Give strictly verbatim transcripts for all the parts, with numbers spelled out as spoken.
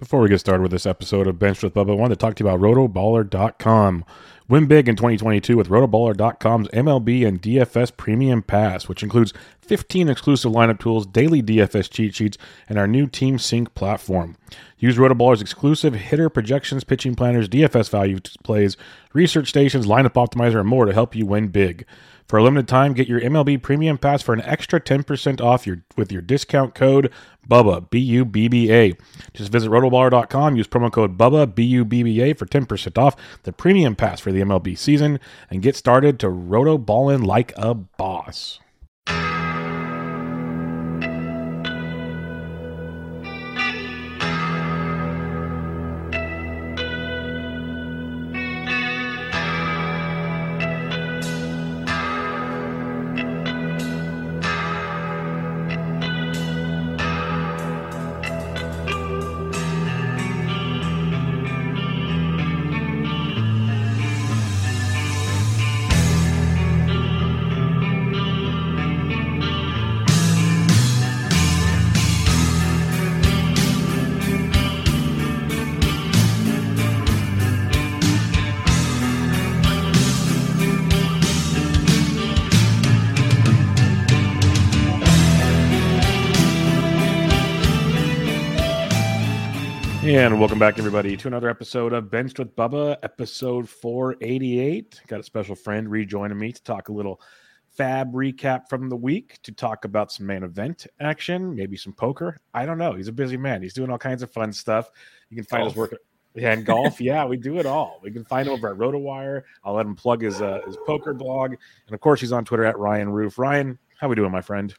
Before we get started with this episode of Bench with Bubba, I wanted to talk to you about roto baller dot com. Win big in twenty twenty-two with roto baller dot com's M L B and D F S Premium Pass, which includes fifteen exclusive lineup tools, daily D F S cheat sheets, and our new Team Sync platform. Use RotoBaller's exclusive hitter projections, pitching planners, D F S value plays, research stations, lineup optimizer, and more to help you win big. For a limited time, get your M L B Premium Pass for an extra ten percent off your with your discount code BUBBA, B U B B A. Just visit roto baller dot com, use promo code BUBBA, B U B B A for ten percent off the Premium Pass for the M L B season, and get started to roto-ballin' like a boss. And welcome back, everybody, to another episode of Benched with Bubba, episode four eighty-eight. Got a special friend rejoining me to talk a little fab recap from the week, to talk about some main event action, maybe some poker. I don't know. He's a busy man. He's doing all kinds of fun stuff. You can find golf. His work. Yeah, and golf. Yeah, we do it all. We can find him over at RotoWire. I'll let him plug his uh, his poker blog. And, of course, he's on Twitter at Ryan Roof. Ryan, how we doing, my friend?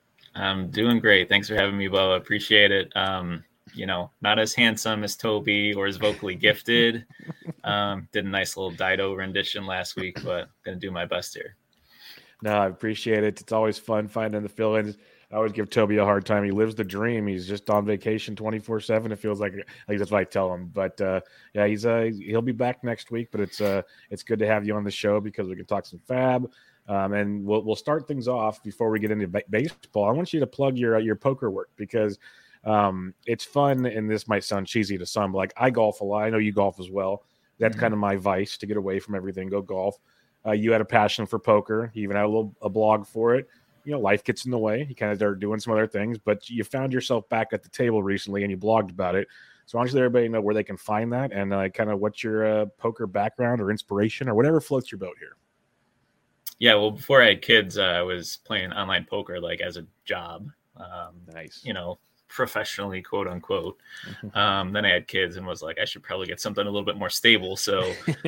I'm doing great. Thanks for having me, Bubba. Appreciate it. Um, you know, not as handsome as Toby or as vocally gifted. Um, did a nice little Dido rendition last week, but going to do my best here. No, I appreciate it. It's always fun finding the fill-ins. I always give Toby a hard time. He lives the dream. He's just on vacation twenty-four seven. It feels like, like that's what I tell him. But uh, yeah, he's uh, he'll be back next week. But it's uh, it's good to have you on the show because we can talk some fab. Um, and we'll we'll start things off before we get into ba- baseball. I want you to plug your uh, your poker work because um, it's fun. And this might sound cheesy to some, but like I golf a lot. I know you golf as well. That's mm-hmm. kind of my vice to get away from everything. Go golf. Uh, you had a passion for poker. You even had a little a blog for it. You know, life gets in the way. You kind of started doing some other things, but you found yourself back at the table recently and you blogged about it. So I want you to let everybody know where they can find that and uh, kind of what's your uh, poker background or inspiration or whatever floats your boat here. Yeah, well, before I had kids, uh, I was playing online poker like as a job. Um, nice. You know, professionally, quote unquote. Um, then I had kids and was like, I should probably get something a little bit more stable. So,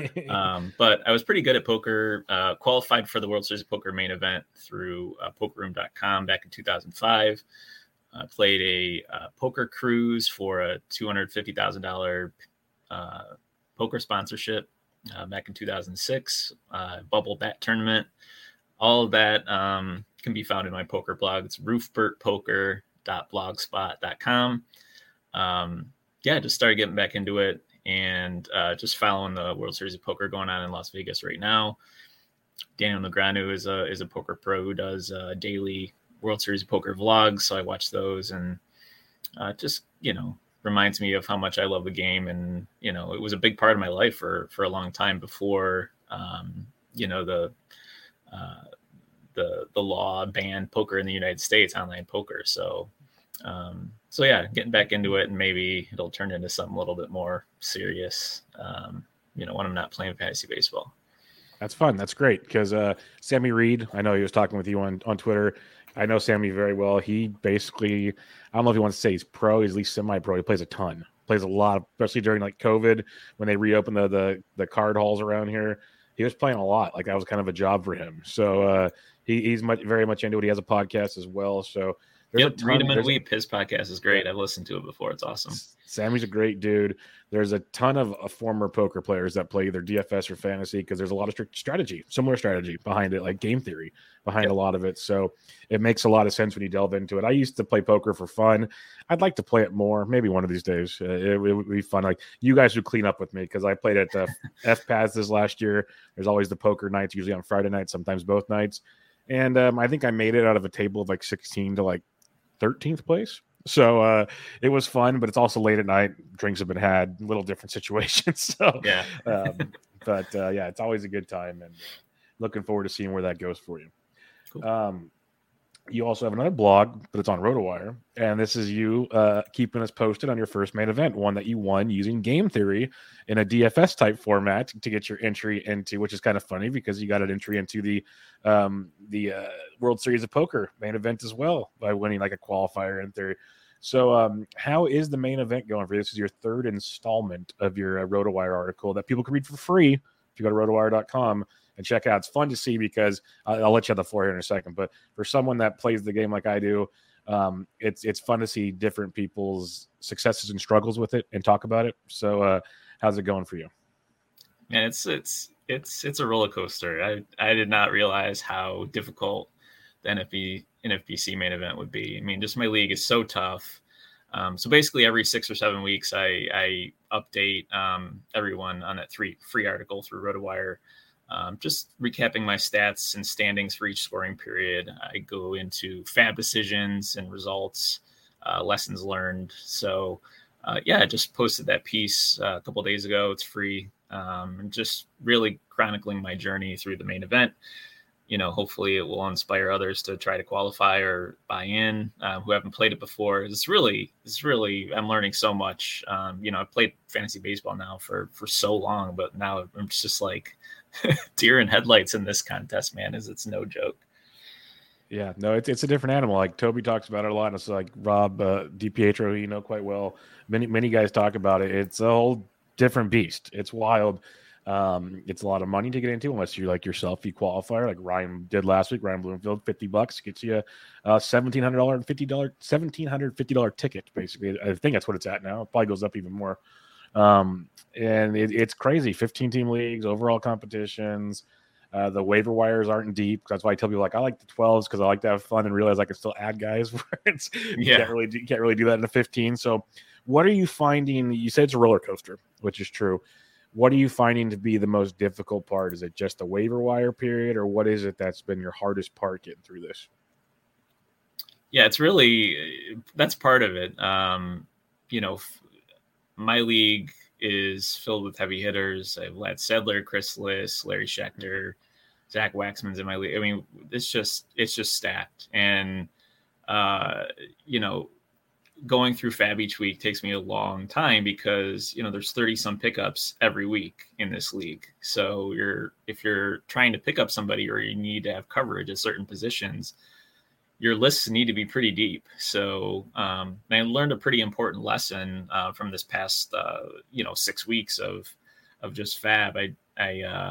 um, but I was pretty good at poker, uh, qualified for the World Series of Poker main event through uh, poker room dot com back in two thousand five. I uh, played a uh, poker cruise for a two hundred fifty thousand dollars uh, poker sponsorship uh, back in two thousand six, uh, bubble bat tournament. All of that um, can be found in my poker blog. It's roofbert poker dot blogspot dot com. Um, yeah, just started getting back into it and uh, just following the World Series of Poker going on in Las Vegas right now. Daniel Negreanu is a is a poker pro who does uh, daily World Series of Poker vlogs, so I watch those and uh, just you know reminds me of how much I love the game, and you know it was a big part of my life for for a long time before um, you know the. Uh, the the law banned poker in the United States, online poker. So, um, so yeah, getting back into it and maybe it'll turn into something a little bit more serious, um, you know, when I'm not playing fantasy baseball. That's fun. That's great. Because uh, Sammy Reed, I know he was talking with you on, on Twitter. I know Sammy very well. He basically, I don't know if he wants to say he's pro, he's at least semi-pro. He plays a ton, plays a lot, especially during like COVID when they reopened the, the, the card halls around here. He was playing a lot. Like that was kind of a job for him. So uh, he, he's much, very much into it. He has a podcast as well. So there's yep, a ton, read him and weep. His podcast is great. I've listened to it before. It's awesome. Sammy's a great dude. There's a ton of uh, former poker players that play either D F S or fantasy because there's a lot of strict strategy, similar strategy behind it, like game theory behind yep. a lot of it. So it makes a lot of sense when you delve into it. I used to play poker for fun. I'd like to play it more, maybe one of these days. Uh, it, it would be fun. Like you guys would clean up with me because I played at uh, F P A S this last year. There's always the poker nights, usually on Friday nights, sometimes both nights. And um, I think I made it out of a table of like sixteen to like thirteenth place. So uh, it was fun, but it's also late at night. Drinks have been had, little different situations. So yeah, um, but uh, yeah, it's always a good time, and uh, looking forward to seeing where that goes for you. Cool. Um, you also have another blog, but it's on RotoWire, and this is you uh, keeping us posted on your first main event, one that you won using game theory in a D F S type format to get your entry into, which is kind of funny because you got an entry into the um, the uh, World Series of Poker main event as well by winning like a qualifier in theory. So um, how is the main event going for you? This is your third installment of your uh, RotoWire article that people can read for free if you go to rotowire dot com. And check out. It's fun to see because I'll, I'll let you have the floor here in a second. But for someone that plays the game like I do, um, it's it's fun to see different people's successes and struggles with it and talk about it. So, uh, how's it going for you? Man, it's it's it's it's a roller coaster. I I did not realize how difficult the N F B N F B C main event would be. I mean, just my league is so tough. Um, so basically, every six or seven weeks, I I update um, everyone on that three free article through RotoWire. Um, just recapping my stats and standings for each scoring period. I go into fab decisions and results, uh, lessons learned. So, uh, yeah, I just posted that piece uh, a couple of days ago. It's free. Um, and just really chronicling my journey through the main event. You know, hopefully it will inspire others to try to qualify or buy in uh, who haven't played it before. It's really, it's really, I'm learning so much. Um, you know, I've played fantasy baseball now for, for so long, but now I'm just like, deer in headlights in this contest, man, is it's no joke. Yeah, no, it's it's a different animal. Like Toby talks about it a lot. And it's like Rob uh, DiPietro, who you know quite well. Many many guys talk about it. It's a whole different beast. It's wild. Um, it's a lot of money to get into unless you're like yourself, you qualifier like Ryan did last week. Ryan Bloomfield, fifty bucks gets you a seventeen hundred dollar and fifty dollar seventeen hundred fifty dollar ticket. Basically, I think that's what it's at now. It probably goes up even more. Um, and it, it's crazy. fifteen team leagues, overall competitions. Uh, the waiver wires aren't deep. That's why I tell people like I like the twelves because I like to have fun and realize I can still add guys. Where it's yeah. you can't really do, you can't really do that in a fifteen. So, what are you finding? You said it's a roller coaster, which is true. What are you finding to be the most difficult part? Is it just the waiver wire period, or what is it that's been your hardest part getting through this? Yeah, it's really that's part of it. Um, you know. My league is filled with heavy hitters. I have Vlad Sedler, Chris Liss, Larry Schechter, Zach Waxman's in my league. I mean, it's just it's just stacked. And uh, you know, going through Fab each week takes me a long time because you know there's thirty some pickups every week in this league. So you're if you're trying to pick up somebody or you need to have coverage at certain positions, your lists need to be pretty deep. So um, I learned a pretty important lesson uh, from this past, uh, you know, six weeks of of just Fab. I I uh,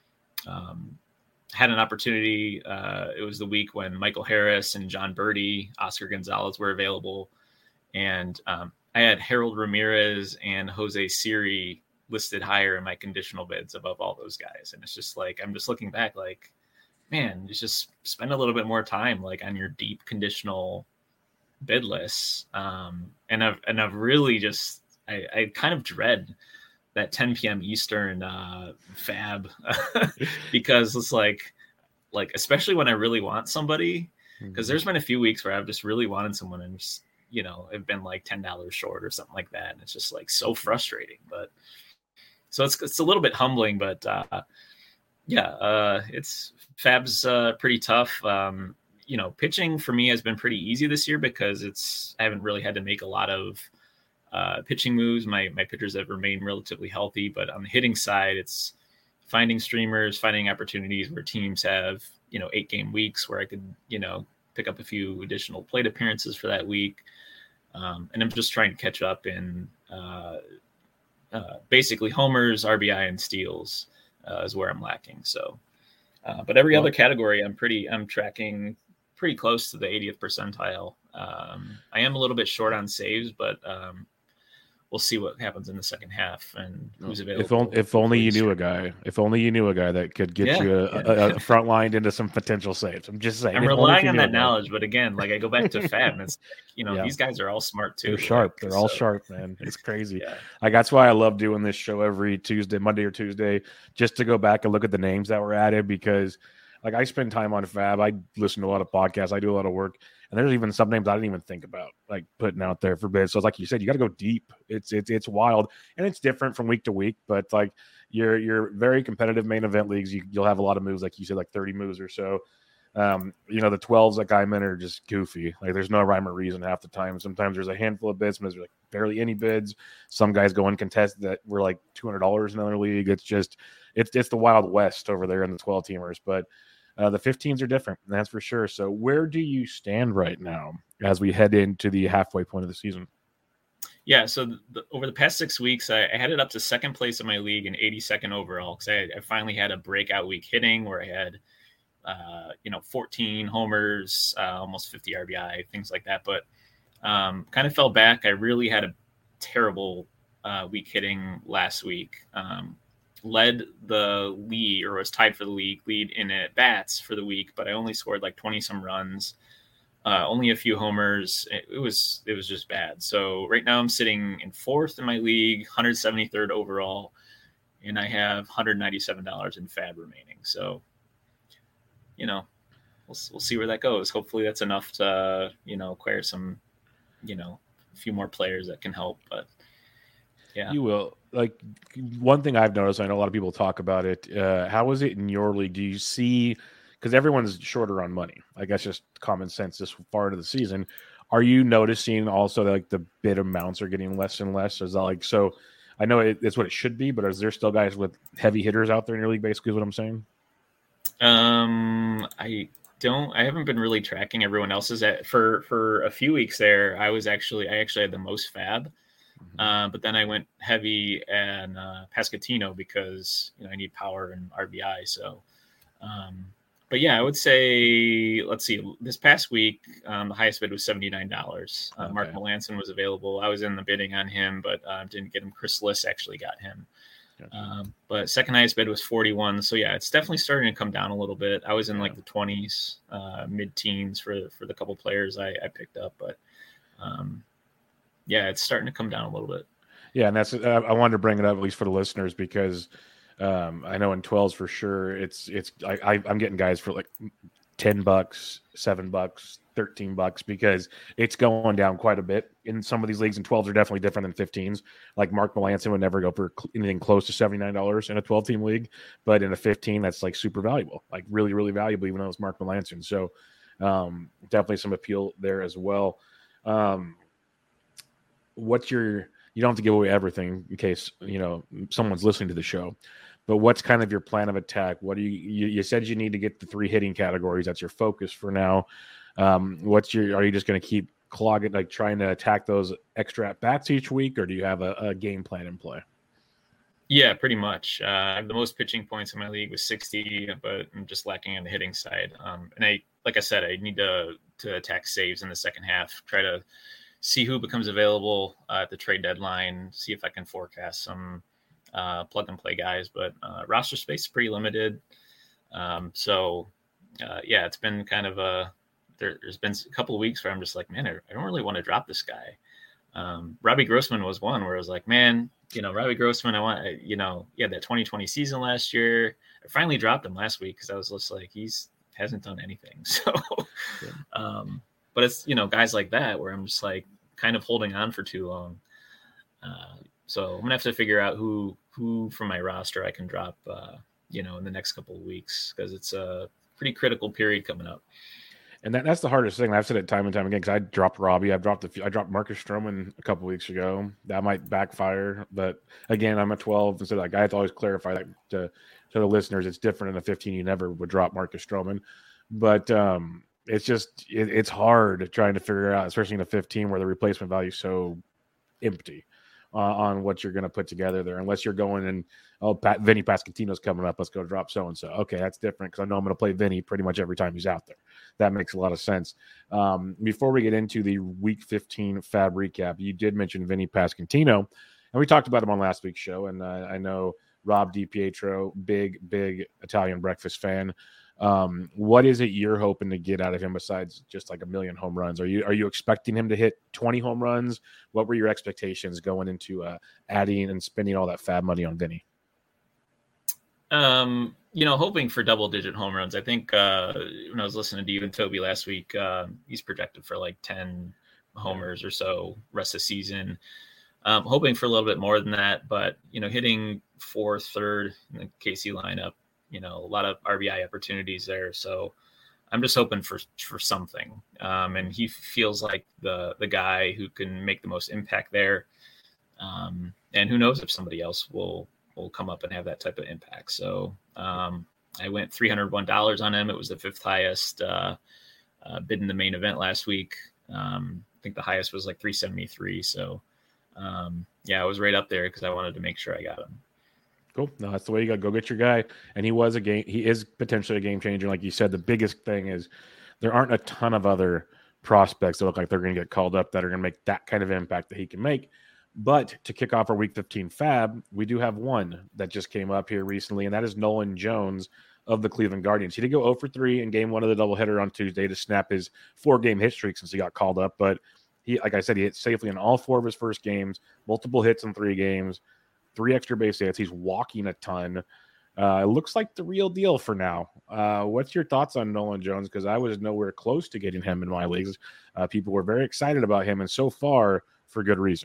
um, had an opportunity. Uh, it was the week when Michael Harris and John Birdie, Oscar Gonzalez were available, and um, I had Harold Ramirez and Jose Siri listed higher in my conditional bids above all those guys. And it's just like I'm just looking back, like. Man, just spend a little bit more time like on your deep conditional bid lists. Um, and I've, and I've really just, I, I kind of dread that ten p.m. Eastern uh, Fab because it's like, like, especially when I really want somebody, because there's been a few weeks where I've just really wanted someone and just, you know, I've been like ten dollars short or something like that. And it's just like so frustrating, but so it's, it's a little bit humbling, but uh, yeah, uh, it's Fab's uh, pretty tough. Um, you know, pitching for me has been pretty easy this year because it's I haven't really had to make a lot of uh, pitching moves. My my pitchers have remained relatively healthy, but on the hitting side, it's finding streamers, finding opportunities where teams have you know eight game weeks where I could you know pick up a few additional plate appearances for that week, um, and I'm just trying to catch up in uh, uh, basically homers, R B I, and steals. Uh, is where I'm lacking. So, uh, but every well, other category, I'm pretty, I'm tracking pretty close to the eightieth percentile. Um, I am a little bit short on saves, but um, we'll see what happens in the second half and who's available. If, on, if only you knew a guy. If only you knew a guy that could get yeah, you a, yeah. a, a front line into some potential saves. I'm just saying. I'm relying on that knowledge, but again, like I go back to Fab, and it's like, you know yeah. these guys are all smart too. They're sharp. Like, They're all so, sharp, man. It's crazy. yeah. Like that's why I love doing this show every Tuesday, Monday or Tuesday, just to go back and look at the names that were added because like I spend time on Fab. I listen to a lot of podcasts. I do a lot of work, and there's even some names I didn't even think about like putting out there for bids. So it's like you said, you got to go deep. It's it's it's wild, and it's different from week to week. But like you're you're very competitive main event leagues. You, you'll have a lot of moves, like you said, like thirty moves or so. Um, you know, the twelves like I'm in are just goofy. Like there's no rhyme or reason half the time. Sometimes there's a handful of bids, sometimes there's like barely any bids. Some guys go uncontested that were like two hundred dollars in another league. It's just, it's it's the Wild West over there in the twelve teamers. But uh, the fifteens are different, that's for sure. So where do you stand right now as we head into the halfway point of the season? Yeah, so the, over the past six weeks, I, I had it up to second place in my league and eighty-second overall because I, I finally had a breakout week hitting where I had uh, you know, fourteen homers, uh, almost fifty R B I, things like that. But um, kind of fell back. I really had a terrible uh, week hitting last week. Um, led the lead, or was tied for the league lead in at bats for the week, but I only scored like twenty some runs, uh, only a few homers. It, it was it was just bad. So right now I'm sitting in fourth in my league, one hundred seventy-third overall, and I have one hundred ninety-seven dollars in Fab remaining. So, you know, we'll we'll see where that goes. Hopefully that's enough to, uh, you know, acquire some, you know, a few more players that can help. But yeah, you will. Like one thing I've noticed, I know a lot of people talk about it. Uh, how is it in your league? Do you see, because everyone's shorter on money, I guess just common sense this far into the season. Are you noticing also that like the bid amounts are getting less and less? Is that like, so I know it, it's what it should be, but is there still guys with heavy hitters out there in your league, basically is what I'm saying? Um, I don't, I haven't been really tracking everyone else's. At, for, for a few weeks there, I was actually, I actually had the most Fab. Mm-hmm. Uh, but then I went heavy and uh, Pasquantino because, you know, I need power and R B I. So, um, but yeah, I would say, let's see, this past week, um, the highest bid was seventy-nine dollars. Uh, okay. Mark Melancon was available. I was in the bidding on him, but uh, didn't get him. Chris Liss actually got him. Gotcha. Um, but second highest bid was forty-one. So yeah, it's definitely starting to come down a little bit. I was in yeah. like the twenties, uh, mid teens for, for the couple players I, I picked up, but, um, yeah, it's starting to come down a little bit. Yeah. And that's, uh, I wanted to bring it up at least for the listeners, because um, I know in twelves for sure, it's, it's, I, I, I'm getting guys for like ten bucks, seven bucks, thirteen bucks, because it's going down quite a bit in some of these leagues, and twelves are definitely different than fifteens. Like Mark Melancon would never go for anything close to seventy-nine dollars in a twelve team league, but in a fifteen, that's like super valuable, like really, really valuable, even though it's Mark Melancon. So um, definitely some appeal there as well. Um, what's your, you don't have to give away everything in case, you know, someone's listening to the show, but what's kind of your plan of attack? What do you, you, you said you need to get the three hitting categories. That's your focus for now. Um, what's your, are you just going to keep clogging, like trying to attack those extra at bats each week, or do you have a, a game plan in play? Yeah, pretty much. Uh, I have the most pitching points in my league with sixty, but I'm just lacking on the hitting side. Um, and I, like I said, I need to, to attack saves in the second half, try to see who becomes available uh, at the trade deadline, see if I can forecast some uh, plug and play guys, but uh, roster space is pretty limited. Um, so uh, yeah, it's been kind of a, there, there's been a couple of weeks where I'm just like, man, I, I don't really want to drop this guy. Um, Robbie Grossman was one where I was like, man, you know, Robbie Grossman, I want, you know, he had that twenty twenty season last year. I finally dropped him last week because I was just like, he's hasn't done anything. So, yeah. um, but it's, you know, guys like that where I'm just like kind of holding on for too long. Uh, so I'm gonna have to figure out who, who from my roster I can drop, uh, you know, in the next couple of weeks, because it's a pretty critical period coming up. And that, that's the hardest thing. I've said it time and time again, because I dropped Robbie. I've dropped a few, I dropped Marcus Stroman a couple weeks ago. That might backfire, but again, I'm at twelve, and so like I have to always clarify that to to the listeners. It's different in a fifteen. You never would drop Marcus Stroman, but um, it's just it, it's hard trying to figure out, especially in a fifteen where the replacement value is so empty uh, on what you're going to put together there, unless you're going and oh, Pat, Vinny Pasquantino's coming up, let's go drop so and so. Okay, that's different because I know I'm going to play Vinny pretty much every time he's out there. That makes a lot of sense. Um, before we get into the Week fifteen Fab recap, you did mention Vinny Pasquantino, and we talked about him on last week's show. And uh, I know Rob DiPietro, big big Italian breakfast fan. Um, what is it you're hoping to get out of him besides just like a million home runs? Are you are you expecting him to hit twenty home runs? What were your expectations going into uh, adding and spending all that Fab money on Vinny? Um, you know, hoping for double digit home runs. I think uh, when I was listening to you and Toby last week, uh, he's projected for like ten homers or so rest of the season. Um, hoping for a little bit more than that, but, you know, hitting fourth, third in the K C lineup, you know, a lot of R B I opportunities there. So I'm just hoping for, for something. Um, and he feels like the, the guy who can make the most impact there. Um, and who knows if somebody else will, will come up and have that type of impact. So um, I went three hundred one dollars on him. It was the fifth highest uh, uh, bid in the main event last week. Um, I think the highest was like three seventy-three. So um, yeah, I was right up there because I wanted to make sure I got him. Cool. No, that's the way you got to go get your guy. And he was a game. He is potentially a game changer. Like you said, the biggest thing is there aren't a ton of other prospects that look like they're going to get called up that are going to make that kind of impact that he can make. But to kick off our week fifteen fab, we do have one that just came up here recently, and that is Nolan Jones of the Cleveland Guardians. He did go zero for three in game one of the doubleheader on Tuesday to snap his four-game hit streak since he got called up. But he, like I said, he hit safely in all four of his first games, multiple hits in three games, three extra base hits. He's walking a ton. Uh, it looks like the real deal for now. Uh, what's your thoughts on Nolan Jones? Because I was nowhere close to getting him in my leagues. Uh, people were very excited about him, and so far, for good reason.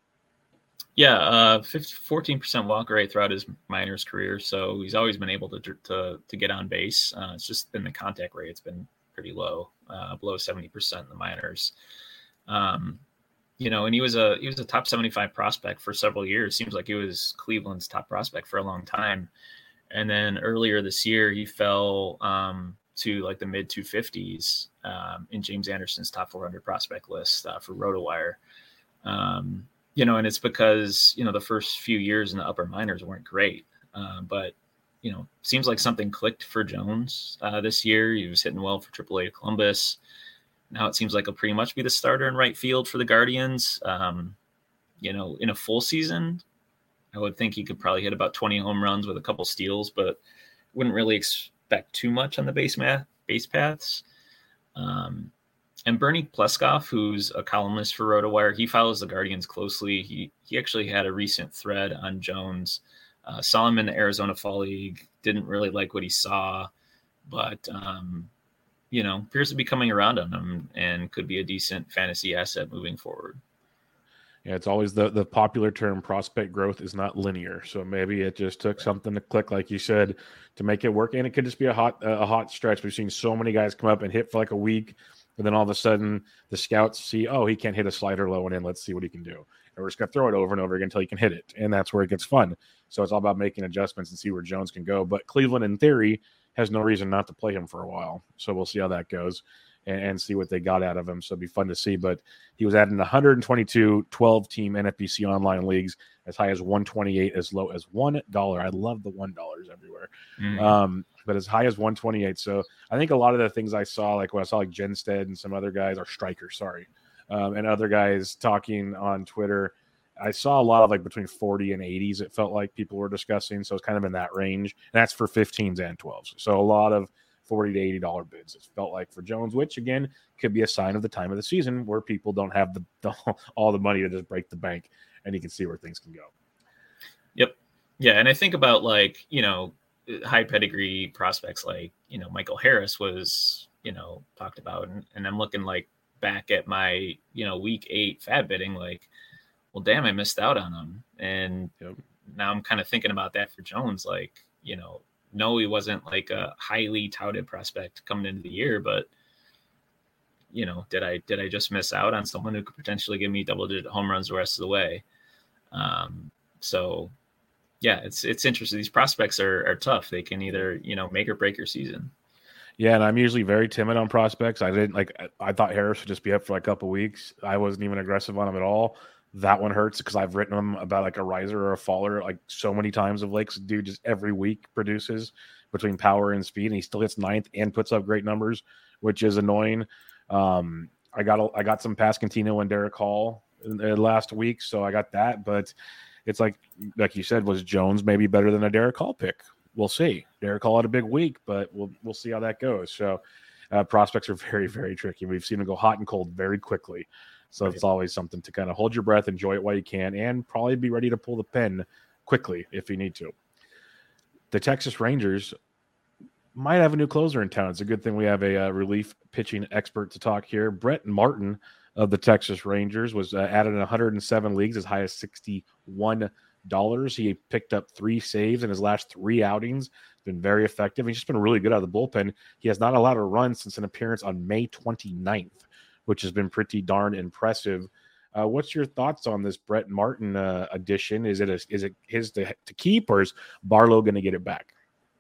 Yeah, uh, fourteen percent walk rate throughout his minors career, so he's always been able to to, to get on base. Uh, it's just been the contact rate; it's been pretty low, uh, below seventy percent in the minors. Um, you know, and he was a he was a top seventy-five prospect for several years. Seems like he was Cleveland's top prospect for a long time. And then earlier this year, he fell um, to like the mid two fifties um, in James Anderson's top four hundred prospect list uh, for RotoWire. Um, You know, and it's because, you know, the first few years in the upper minors weren't great. Uh, but, you know, seems like something clicked for Jones uh, this year. He was hitting well for triple A Columbus. Now it seems like he'll pretty much be the starter in right field for the Guardians. Um, you know, in a full season, I would think he could probably hit about twenty home runs with a couple steals, but wouldn't really expect too much on the base math, base paths. Um, And Bernie Pleskoff, who's a columnist for RotoWire, he follows the Guardians closely. He he actually had a recent thread on Jones. Uh, saw him in the Arizona Fall League. Didn't really like what he saw, but um, you know, appears to be coming around on him and could be a decent fantasy asset moving forward. Yeah, it's always the the popular term. Prospect growth is not linear, so maybe it just took something to click, like you said, to make it work. And it could just be a hot a hot stretch. We've seen so many guys come up and hit for like a week. And then all of a sudden, the scouts see, oh, he can't hit a slider low and in. Let's see what he can do. And we're just going to throw it over and over again until he can hit it. And that's where it gets fun. So it's all about making adjustments and see where Jones can go. But Cleveland, in theory, has no reason not to play him for a while. So we'll see how that goes and, and see what they got out of him. So it'll be fun to see. But he was added in one hundred twenty-two twelve-team N F B C online leagues, as high as one twenty-eight, as low as one dollar. I love the one dollar everywhere. Mm. Um, but as high as one twenty-eight. So I think a lot of the things I saw, like when I saw like Jenstead and some other guys, or Strikers, sorry, um, and other guys talking on Twitter, I saw a lot of like between forty and eighties, it felt like people were discussing. So it's kind of in that range. And that's for fifteens and twelves. So a lot of forty to eighty dollars bids, it felt like, for Jones, which again could be a sign of the time of the season where people don't have the, the all the money to just break the bank, and you can see where things can go. Yep. Yeah. And I think about, like, you know, high pedigree prospects like, you know, Michael Harris was, you know, talked about. And, and I'm looking like back at my, you know, week eight fab bidding, like, well, damn, I missed out on him. And yep. Now I'm kind of thinking about that for Jones. Like, you know, no, he wasn't like a highly touted prospect coming into the year, but, you know, did I, did I just miss out on someone who could potentially give me double digit home runs the rest of the way? Um, so, Yeah, it's it's interesting. These prospects are, are tough. They can either, you know, make or break your season. Yeah, and I'm usually very timid on prospects. I didn't like. I thought Harris would just be up for like a couple weeks. I wasn't even aggressive on him at all. That one hurts because I've written him about like a riser or a faller like so many times of late. Dude just every week produces between power and speed, and he still hits ninth and puts up great numbers, which is annoying. Um, I got I got some Pasquantino and Derek Hall last week, so I got that, but. It's like, like you said, was Jones maybe better than a Derek Hall pick? We'll see. Derek Hall had a big week, but we'll we'll see how that goes. So uh, prospects are very, very tricky. We've seen them go hot and cold very quickly. So right. It's always something to kind of hold your breath, enjoy it while you can, and probably be ready to pull the pen quickly if you need to. The Texas Rangers might have a new closer in town. It's a good thing we have a uh, relief pitching expert to talk here. Brett Martin of the Texas Rangers was uh, added in one hundred seven leagues, as high as sixty-one dollars. He picked up three saves in his last three outings. Been very effective. He's just been really good out of the bullpen. He has not allowed a run since an appearance on May twenty-ninth, which has been pretty darn impressive. Uh, what's your thoughts on this Brett Martin uh, addition? Is it a, is it his to, to keep, or is Barlow going to get it back?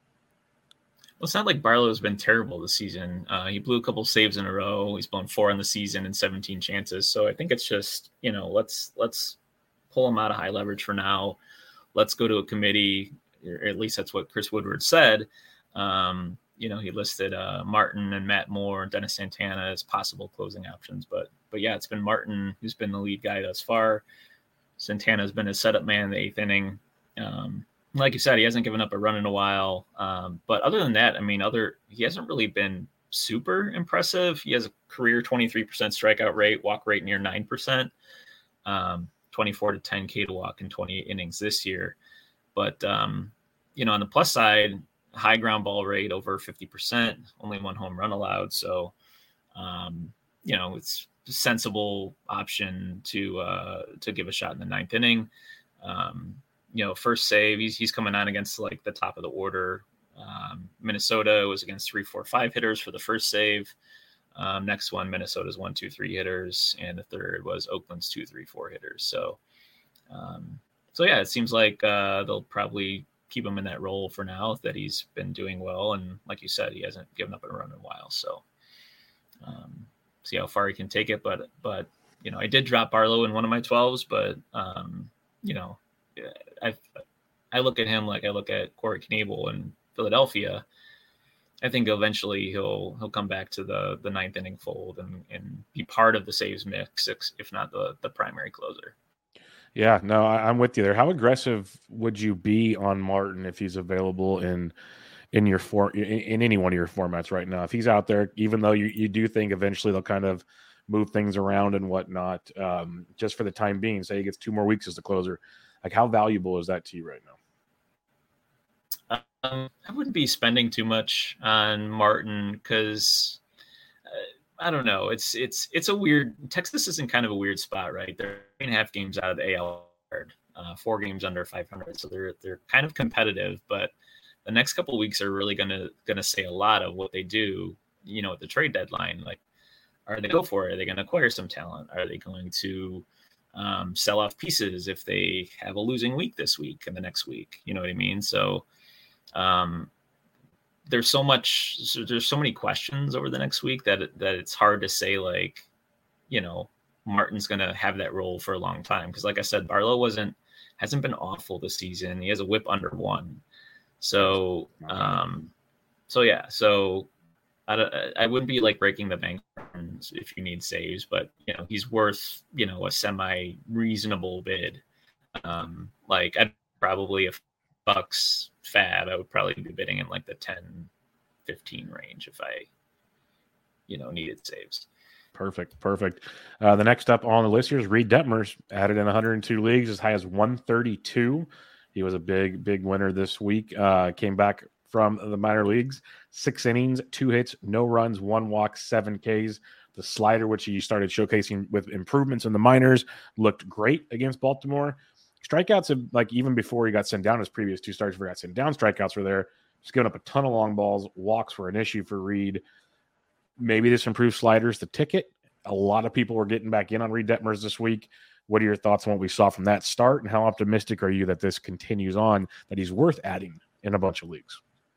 Well, it's not like Barlow's been terrible this season. Uh, he blew a couple saves in a row. He's blown four in the season and seventeen chances. So I think it's just, you know, let's let's pull him out of high leverage for now. Let's go to a committee. Or at least that's what Chris Woodward said. Um, you know, he listed uh, Martin and Matt Moore and Dennis Santana as possible closing options. But but yeah, it's been Martin who's been the lead guy thus far. Santana's been a setup man in the eighth inning. Um, Like you said, he hasn't given up a run in a while. Um, but other than that, I mean, other he hasn't really been super impressive. He has a career twenty-three percent strikeout rate, walk rate near nine percent, um, twenty-four to ten K to walk in twenty-eight innings this year. But, um, you know, on the plus side, high ground ball rate over fifty percent, only one home run allowed. So, um, you know, it's a sensible option to uh, to give a shot in the ninth inning. Um, you know, first save, he's, he's coming on against like the top of the order. Um, Minnesota was against three, four, five hitters for the first save. Um, next one, Minnesota's one, two, three hitters. And the third was Oakland's two, three, four hitters. So, um, so yeah, it seems like uh, they'll probably keep him in that role for now, that he's been doing well. And like you said, he hasn't given up a run in a while. So um, see how far he can take it. But, but, you know, I did drop Barlow in one of my twelves, but, um, you know, I I look at him like I look at Corey Knebel in Philadelphia. I think eventually he'll he'll come back to the the ninth inning fold and, and be part of the saves mix, if not the the primary closer. Yeah, no, I, I'm with you there. How aggressive would you be on Martin if he's available in in your for in, in any one of your formats right now? If he's out there, even though you, you do think eventually they'll kind of move things around and whatnot, um, just for the time being, say he gets two more weeks as the closer. Like, how valuable is that to you right now? Um, I wouldn't be spending too much on Martin because uh, I don't know. It's it's it's a weird. Texas is in kind of a weird spot, right? They're three and a half games out of the A L, uh, four games under five hundred, so they're they're kind of competitive. But the next couple of weeks are really gonna gonna say a lot of what they do. You know, at the trade deadline, like, are they go for it? Are they going to acquire some talent? Are they going to um, sell off pieces if they have a losing week this week and the next week? You know what I mean? So um, there's so much, so there's so many questions over the next week that, that it's hard to say, like, you know, Martin's going to have that role for a long time. Cause like I said, Barlow wasn't, hasn't been awful this season. He has a whip under one. So, um, so yeah, so I, I wouldn't be like breaking the bank if you need saves, but you know, he's worth, you know, a semi reasonable bid. Um, like I'd probably, if bucks fab, I would probably be bidding in like the ten, fifteen range if I, you know, needed saves. Perfect. Perfect. Uh, the next up on the list here is Reed Detmers, added in one hundred two leagues, as high as one thirty-two. He was a big, big winner this week. Uh, came back from the minor leagues, six innings, two hits, no runs, one walk, seven Ks. The slider, which he started showcasing with improvements in the minors, looked great against Baltimore. Strikeouts, have, like even before he got sent down, his previous two starts where he got sent down, strikeouts were there. Just giving up a ton of long balls. Walks were an issue for Reed. Maybe this improves sliders the ticket. A lot of people were getting back in on Reed Detmers this week. What are your thoughts on what we saw from that start, and how optimistic are you that this continues on, that he's worth adding in a bunch of leagues?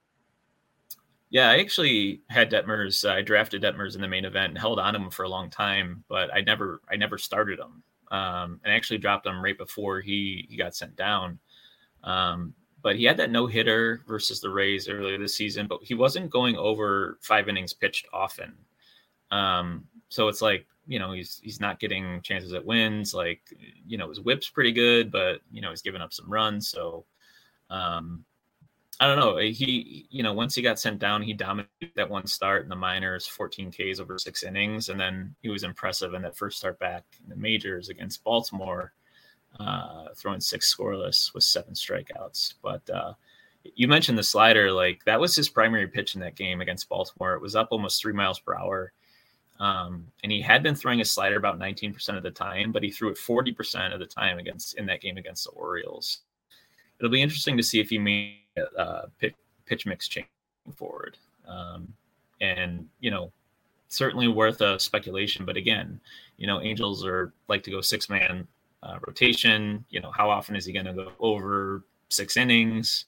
Yeah, I actually had Detmers. I drafted Detmers in the main event and held on to him for a long time, but I never, I never started him, um, and actually dropped him right before he he got sent down. Um, but he had that no hitter versus the Rays earlier this season, but he wasn't going over five innings pitched often. Um, so it's like, you know, he's he's not getting chances at wins. Like, you know, his whip's pretty good, but you know, he's giving up some runs. So. Um, I don't know. He, you know, once he got sent down, he dominated that one start in the minors, fourteen Ks over six innings. And then he was impressive in that first start back in the majors against Baltimore, uh, throwing six scoreless with seven strikeouts. But uh, you mentioned the slider. Like that was his primary pitch in that game against Baltimore. It was up almost three miles per hour. Um, and he had been throwing a slider about nineteen percent of the time, but he threw it forty percent of the time against in that game against the Orioles. It'll be interesting to see if he made a uh, pitch, pitch mix change forward. Um, and, you know, certainly worth a speculation. But again, you know, Angels are like to go six man uh, rotation. You know, how often is he going to go over six innings?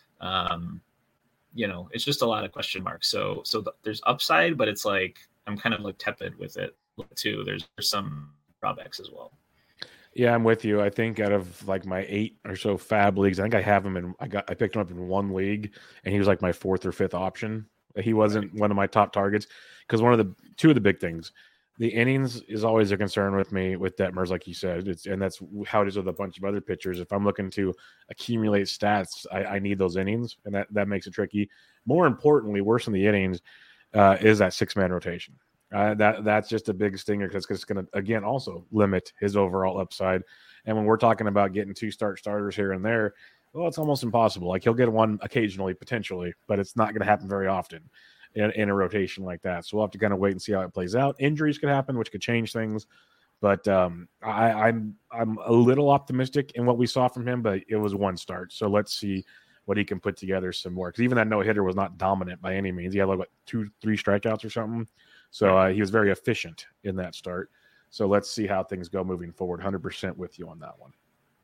Um, you know, it's just a lot of question marks. So, so th- there's upside, but it's like, I'm kind of like tepid with it too. There's, there's some drawbacks as well. Yeah, I'm with you. I think out of like my eight or so fab leagues, I think I have him in. I got I picked him up in one league, and he was like my fourth or fifth option. He wasn't right. one of my top targets because one of the two of the big things, the innings is always a concern with me with Detmers, like you said. It's and that's how it is with a bunch of other pitchers. If I'm looking to accumulate stats, I, I need those innings, and that that makes it tricky. More importantly, worse than the innings, uh, is that six man rotation. Uh, that that's just a big stinger because it's going to again also limit his overall upside. And when we're talking about getting two start starters here and there, well, it's almost impossible. Like he'll get one occasionally, potentially, but it's not going to happen very often in, in a rotation like that. So we'll have to kind of wait and see how it plays out. Injuries could happen, which could change things. But um, I, I'm I'm a little optimistic in what we saw from him, but it was one start. So let's see what he can put together some more. Because even that no hitter was not dominant by any means. He had like what, two, three strikeouts or something. So uh, he was very efficient in that start. So let's see how things go moving forward. one hundred percent with you on that one.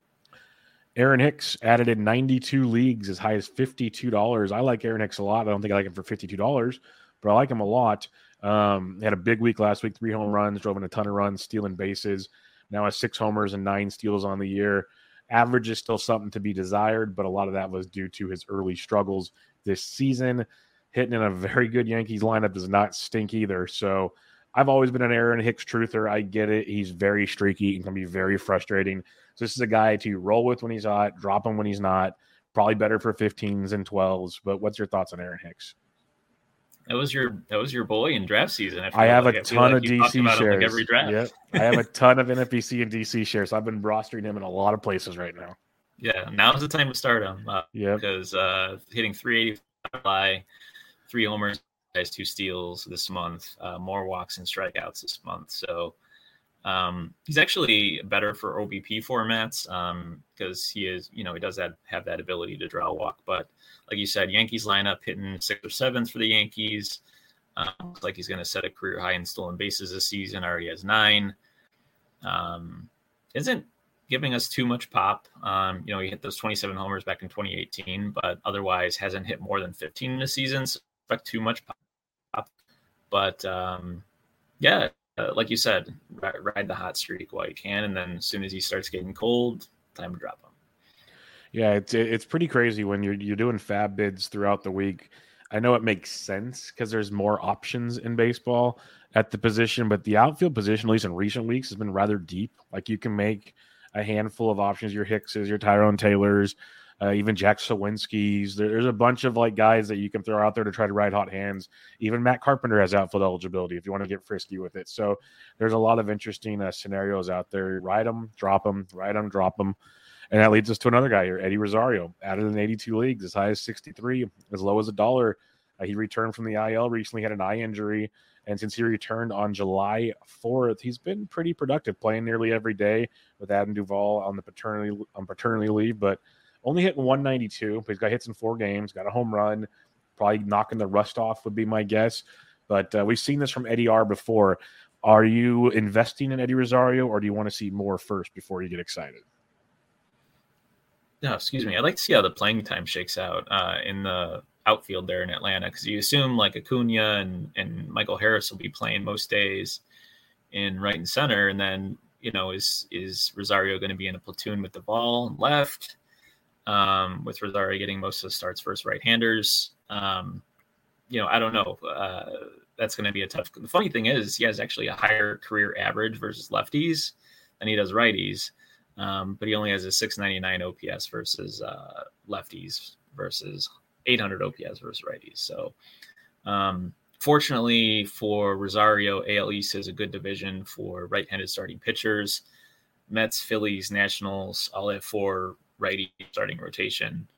Aaron Hicks added in ninety-two leagues as high as fifty-two dollars. I like Aaron Hicks a lot. I don't think I like him for fifty-two dollars, but I like him a lot. Um, he had a big week last week, three home runs, drove in a ton of runs, stealing bases. Now has six homers and nine steals on the year. Average is still something to be desired, but a lot of that was due to his early struggles this season. Hitting in a very good Yankees lineup does not stink either. So I've always been an Aaron Hicks truther. I get it. He's very streaky and can be very frustrating. So this is a guy to roll with when he's hot, drop him when he's not. Probably better for fifteens and twelves. But what's your thoughts on Aaron Hicks? That was your that was your boy in draft season. I, I have like. a ton like of D C shares. Like every draft. Yep. I have a ton of N F B C and D C shares. So I've been rostering him in a lot of places right now. Yeah, now's the time to start him. Uh, yeah, because uh, hitting three eighty-five, three homers, has two steals this month, uh, more walks and strikeouts this month. So um, he's actually better for O B P formats because um, he is, you know, he does that have that ability to draw a walk. But like you said, Yankees lineup hitting six or sevens for the Yankees. Um, looks like he's going to set a career high in stolen bases this season. Already has nine. Um, isn't giving us too much pop. Um, you know, he hit those twenty-seven homers back in twenty eighteen, but otherwise hasn't hit more than fifteen in a season. So expect too much pop. But um, yeah, uh, like you said, ride, ride the hot streak while you can, and then as soon as he starts getting cold, time to drop him. Yeah, it's it's pretty crazy when you're you're doing fab bids throughout the week. I know it makes sense because there's more options in baseball at the position, but the outfield position, at least in recent weeks, has been rather deep. Like you can make a handful of options, your Hickses, your Tyrone Taylors, uh, even Jack Sawinski's. There, there's a bunch of like guys that you can throw out there to try to ride hot hands. Even Matt Carpenter has outfield eligibility if you want to get frisky with it. So there's a lot of interesting uh, scenarios out there. Ride them, drop them, ride them, drop them. And that leads us to another guy here, Eddie Rosario, added in eighty-two leagues, as high as sixty-three, as low as a dollar. Uh, he returned from the I L recently, had an eye injury. And since he returned on July fourth, he's been pretty productive, playing nearly every day with Adam Duvall on the paternity on paternity leave, but only hitting one ninety-two. He's got hits in four games, got a home run, probably knocking the rust off would be my guess. But uh, we've seen this from Eddie R before. Are you investing in Eddie Rosario, or do you want to see more first before you get excited? No, excuse me. I'd like to see how the playing time shakes out uh, in the outfield there in Atlanta, because you assume like Acuna and, and Michael Harris will be playing most days in right and center. And then, you know, is is Rosario going to be in a platoon with the ball and left, um, with Rosario getting most of the starts versus right-handers? Um, you know, I don't know. Uh, that's going to be a tough. The funny thing is he has actually a higher career average versus lefties than he does righties. Um, but he only has a six ninety-nine O P S versus uh, lefties versus eight hundred O P S versus righties. So um, fortunately for Rosario, A L East is a good division for right-handed starting pitchers. Mets, Phillies, Nationals all have four righty starting rotation.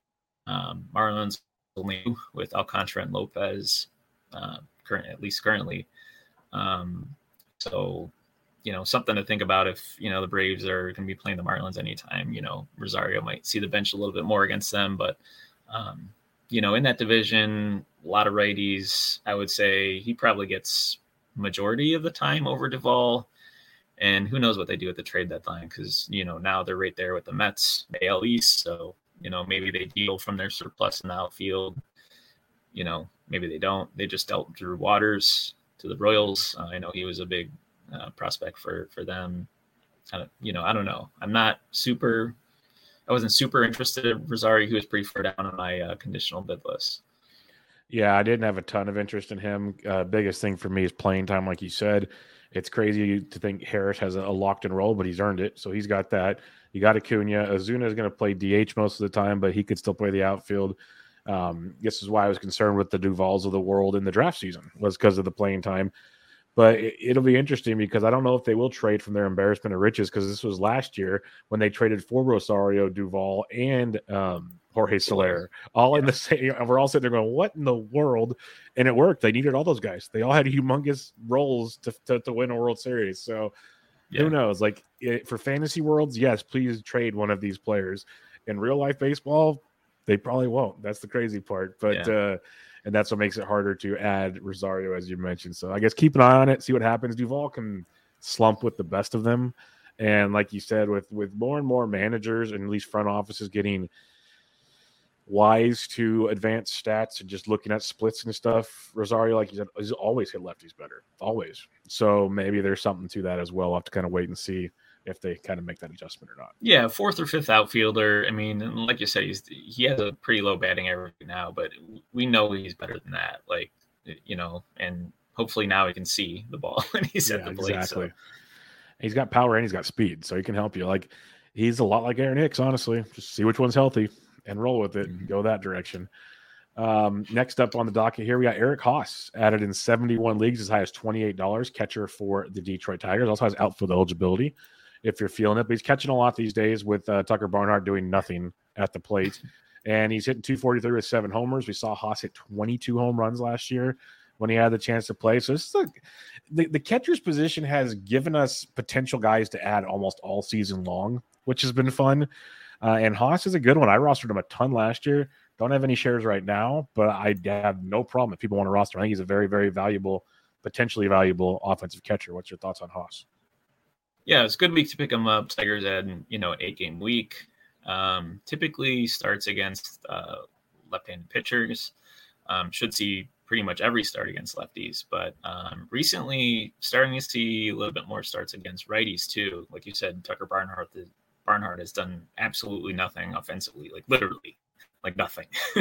Um, Marlins only with Alcantara and Lopez, uh, current at least currently. Um, so, you know, something to think about if, you know, the Braves are going to be playing the Marlins anytime. You know, Rosario might see the bench a little bit more against them, but, um, you know, in that division, a lot of righties. I would say he probably gets majority of the time over Duvall. And who knows what they do at the trade deadline, because, you know, now they're right there with the Mets, A L East. So, you know, maybe they deal from their surplus in the outfield. You know, maybe they don't. They just dealt Drew Waters to the Royals. Uh, I know he was a big uh, prospect for for them. I don't, you know, I don't know. I'm not super. I wasn't super interested in Rosario, who was pretty far down on my uh, conditional bid list. Yeah, I didn't have a ton of interest in him. Uh, biggest thing for me is playing time, like you said. It's crazy to think Harris has a, a locked-in role, but he's earned it, so he's got that. You got Acuna. Ozuna is going to play D H most of the time, but he could still play the outfield. Um, this is why I was concerned with the Duvalls of the world in the draft season, was because of the playing time. But it, it'll be interesting because I don't know if they will trade from their embarrassment of riches, because this was last year when they traded for Rosario, Duvall, and um, Jorge Soler, all yeah. in the same. We're all sitting there going, "What in the world?" And it worked. They needed all those guys. They all had humongous roles to to, to win a World Series. So yeah. who knows? Like it, for fantasy worlds, yes, please trade one of these players. In real life baseball, they probably won't. That's the crazy part. But yeah. uh, and that's what makes it harder to add Rosario, as you mentioned. So I guess keep an eye on it, see what happens. Duvall can slump with the best of them. And like you said, with with more and more managers and at least front offices getting wise to advanced stats and just looking at splits and stuff, Rosario, like you said, has always hit lefties better. Always. So maybe there's something to that as well. I'll have to kind of wait and see if they kind of make that adjustment or not. Yeah, fourth or fifth outfielder. I mean, like you said, he's he has a pretty low batting average now, but we know he's better than that. Like, you know, and hopefully now he can see the ball when he's yeah, at the plate. Exactly. So. He's got power and he's got speed, so he can help you. Like, he's a lot like Aaron Hicks, honestly. Just see which one's healthy and roll with it, mm-hmm. go that direction. Um, next up on the docket here, we got Eric Haas, added in seventy-one leagues, as high as twenty-eight dollars, catcher for the Detroit Tigers. Also has outfield eligibility if you're feeling it. But he's catching a lot these days with uh, Tucker Barnhart doing nothing at the plate. And he's hitting two forty-three with seven homers. We saw Haas hit twenty-two home runs last year when he had the chance to play. So this is like, the, the catcher's position has given us potential guys to add almost all season long, which has been fun. Uh, and Haas is a good one. I rostered him a ton last year. Don't have any shares right now, but I have no problem if people want to roster him. I think he's a very, very valuable, potentially valuable offensive catcher. What's your thoughts on Haas? Yeah, it's a good week to pick him up. Tigers had, you know, an eight-game week. Um, typically starts against uh, left-handed pitchers. Um, should see pretty much every start against lefties, but um, recently starting to see a little bit more starts against righties too. Like you said, Tucker Barnhart, the, Barnhart has done absolutely nothing offensively, like literally, like nothing.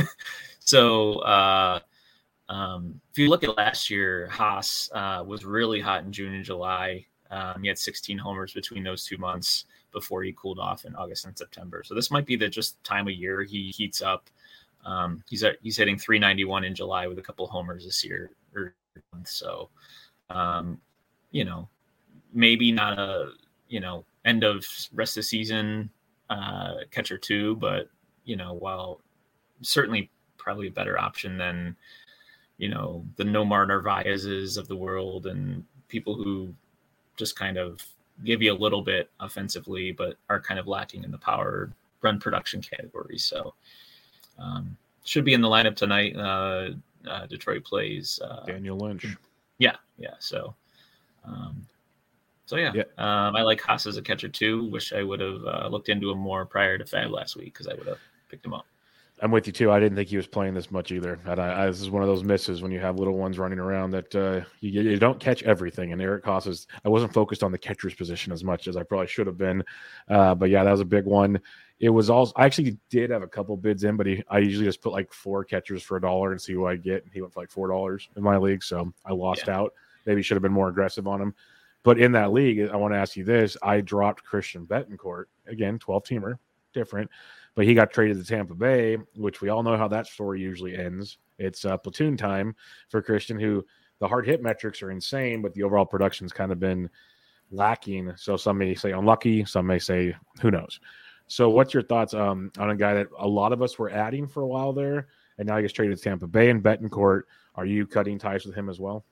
so uh, um, if you look at last year, Haas uh, was really hot in June and July. Um, he had sixteen homers between those two months before he cooled off in August and September. So this might be the just time of year he heats up. Um, he's at, he's hitting three ninety-one in July with a couple homers this year. Or, so, um, you know, maybe not a, you know, end of rest of the season uh, catcher too, but, you know, while certainly probably a better option than, you know, the Nomar Narvaez's of the world and people who just kind of give you a little bit offensively, but are kind of lacking in the power run production category. So, Um, should be in the lineup tonight. Uh, uh, Detroit plays uh, Daniel Lynch. Yeah, yeah. So, um, so yeah, yeah. Um, I like Haas as a catcher too. Wish I would have uh, looked into him more prior to Fab last week because I would have picked him up. I'm with you too. I didn't think he was playing this much either. And I, I, this is one of those misses when you have little ones running around that uh, you, you don't catch everything. And Eric Haas is, I wasn't focused on the catcher's position as much as I probably should have been. Uh, but yeah, that was a big one. It was also, I actually did have a couple bids in, but he, I usually just put like four catchers for a dollar and see who I get. And he went for like four dollars in my league. So I lost yeah. out. Maybe should have been more aggressive on him. But in that league, I want to ask you this. I dropped Christian Betancourt, again, twelve teamer, different. But he got traded to Tampa Bay, which we all know how that story usually ends. It's uh, platoon time for Christian, who the hard hit metrics are insane, but the overall production's kind of been lacking. So some may say unlucky, some may say who knows. So, what's your thoughts um, on a guy that a lot of us were adding for a while there, and now he gets traded to Tampa Bay and Betancourt? Are you cutting ties with him as well?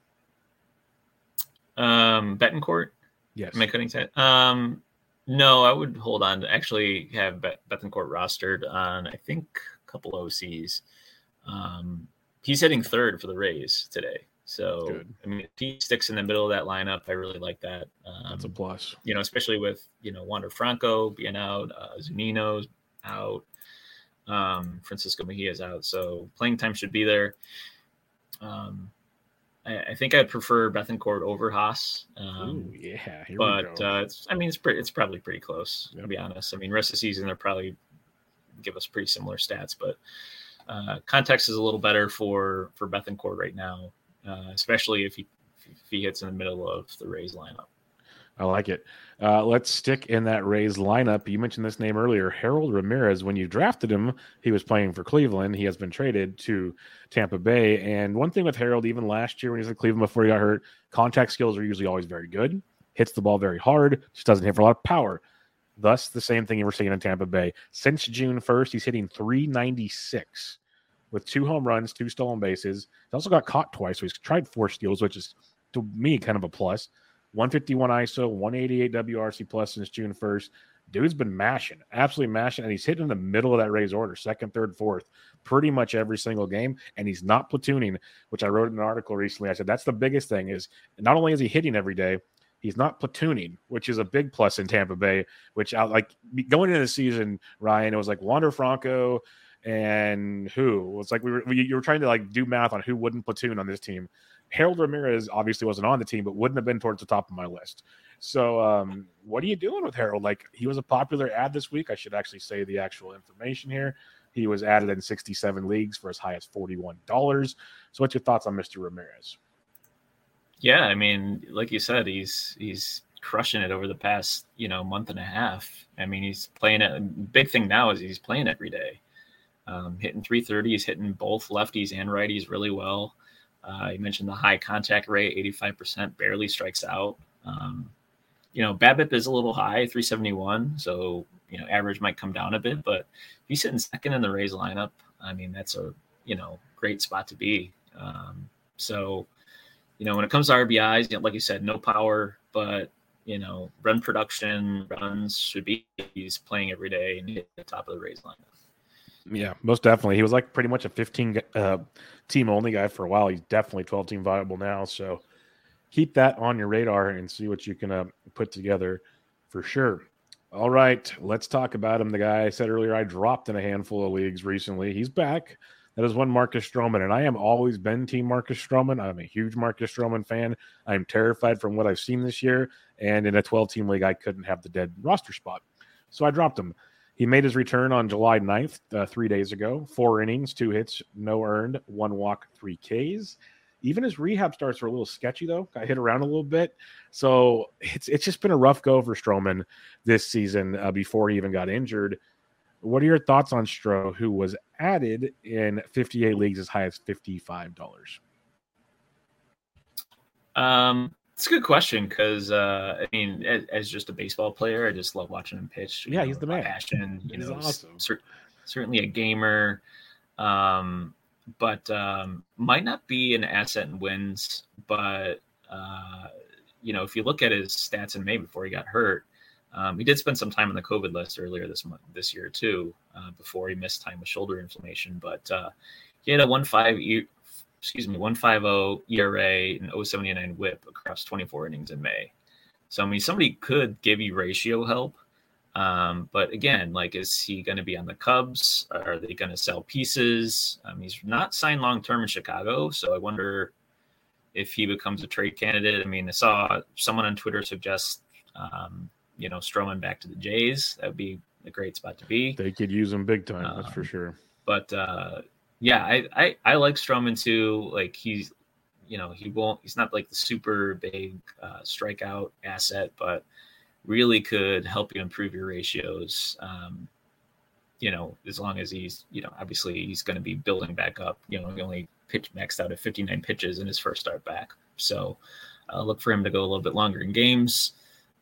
Um, Betancourt? Yes. Am I cutting ties? Um, no, I would hold on to actually have Bet- Betancourt rostered on, I think, a couple O Cs. Um, he's hitting third for the Rays today. So, Good. I mean, if he sticks in the middle of that lineup, I really like that. Um, That's a plus. You know, especially with, you know, Wander Franco being out, uh, Zunino's out, um, Francisco Mejia's out. So playing time should be there. Um, I, I think I'd prefer Betancourt over Haas. Um, Ooh, yeah. Here but we go. uh, it's, I mean, it's pretty, it's probably pretty close, Yep. to be honest. I mean, rest of the season, they'll probably give us pretty similar stats, but uh, context is a little better for, for Betancourt right now, uh, especially if he, if he hits in the middle of the Rays lineup. I like it. Uh, let's stick in that Rays lineup. You mentioned this name earlier, Harold Ramirez. When you drafted him, he was playing for Cleveland. He has been traded to Tampa Bay. And one thing with Harold, even last year when he was in Cleveland before he got hurt, contact skills are usually always very good. Hits the ball very hard, just doesn't hit for a lot of power. Thus, the same thing you were seeing in Tampa Bay. Since June first, he's hitting three ninety-six with two home runs, two stolen bases. He also got caught twice, so he's tried four steals, which is, to me, kind of a plus. one fifty-one I S O, one eighty-eight W R C plus since June first. Dude's been mashing, absolutely mashing, and he's hitting in the middle of that Rays order, second, third, fourth, pretty much every single game, and he's not platooning, which I wrote in an article recently. I said that's the biggest thing is not only is he hitting every day, he's not platooning, which is a big plus in Tampa Bay, which I like going into the season, Ryan, it was like Wander Franco and who? It was like we were we, you were trying to like do math on who wouldn't platoon on this team. Harold Ramirez obviously wasn't on the team, but wouldn't have been towards the top of my list. So um, what are you doing with Harold? Like, he was a popular ad this week. I should actually say the actual information here. He was added in sixty-seven leagues for as high as forty-one dollars. So what's your thoughts on Mister Ramirez? Yeah, I mean, like you said, he's he's crushing it over the past, you know, month and a half. I mean, he's playing it. Big thing now is he's playing every day. Um, hitting three thirty, he's hitting both lefties and righties really well. Uh, you mentioned the high contact rate, eighty-five percent, barely strikes out. Um, you know, BABIP is a little high, three seventy-one. So, you know, average might come down a bit, but if he's sitting second in the Rays lineup, I mean, that's a, you know, great spot to be. Um, so, you know, when it comes to R B Is, you know, like you said, no power, but, you know, run production, runs should be, he's playing every day and hit the top of the Rays lineup. Yeah, most definitely. He was like pretty much a fifteen uh, team only guy for a while. He's definitely twelve team viable now. So keep that on your radar and see what you can uh, put together for sure. All right, let's talk about him. The guy I said earlier, I dropped in a handful of leagues recently. He's back. That is one Marcus Stroman, and I am always been team Marcus Stroman. I'm a huge Marcus Stroman fan. I'm terrified from what I've seen this year, and in a twelve team league, I couldn't have the dead roster spot. So I dropped him. He made his return on July ninth, uh, three days ago. Four innings, two hits, no earned, one walk, three Ks. Even his rehab starts were a little sketchy, though. Got hit around a little bit. So it's it's just been a rough go for Stroman this season uh, before he even got injured. What are your thoughts on Stro, who was added in fifty-eight leagues as high as fifty-five dollars? Um, it's a good question because, uh, I mean, as, as just a baseball player, I just love watching him pitch. Yeah, know, he's the man. Passion, you he's know, awesome. cer- certainly a gamer, um, but um, might not be an asset in wins. But, uh, you know, if you look at his stats in May before he got hurt, um, he did spend some time on the COVID list earlier this month, this year too, uh, before he missed time with shoulder inflammation. But uh, he had a one five e- excuse me one five zero E R A and oh seventy-nine WHIP across twenty-four innings in May. So I mean, somebody could give you ratio help, um, but again, like, is he going to be on the Cubs? Are they going to sell pieces? Um, he's not signed long term in Chicago, so I wonder if he becomes a trade candidate. I mean, I saw someone on Twitter suggest. Um, you know, Stroman back to the Jays. That would be a great spot to be. They could use him big time. Um, that's for sure. But uh, yeah, I, I, I like Stroman too. Like, he's, you know, he won't, he's not like the super big uh, strikeout asset, but really could help you improve your ratios. Um, you know, as long as he's, you know, obviously he's going to be building back up. You know, he only pitched maxed out at fifty-nine pitches in his first start back. So uh, look for him to go a little bit longer in games.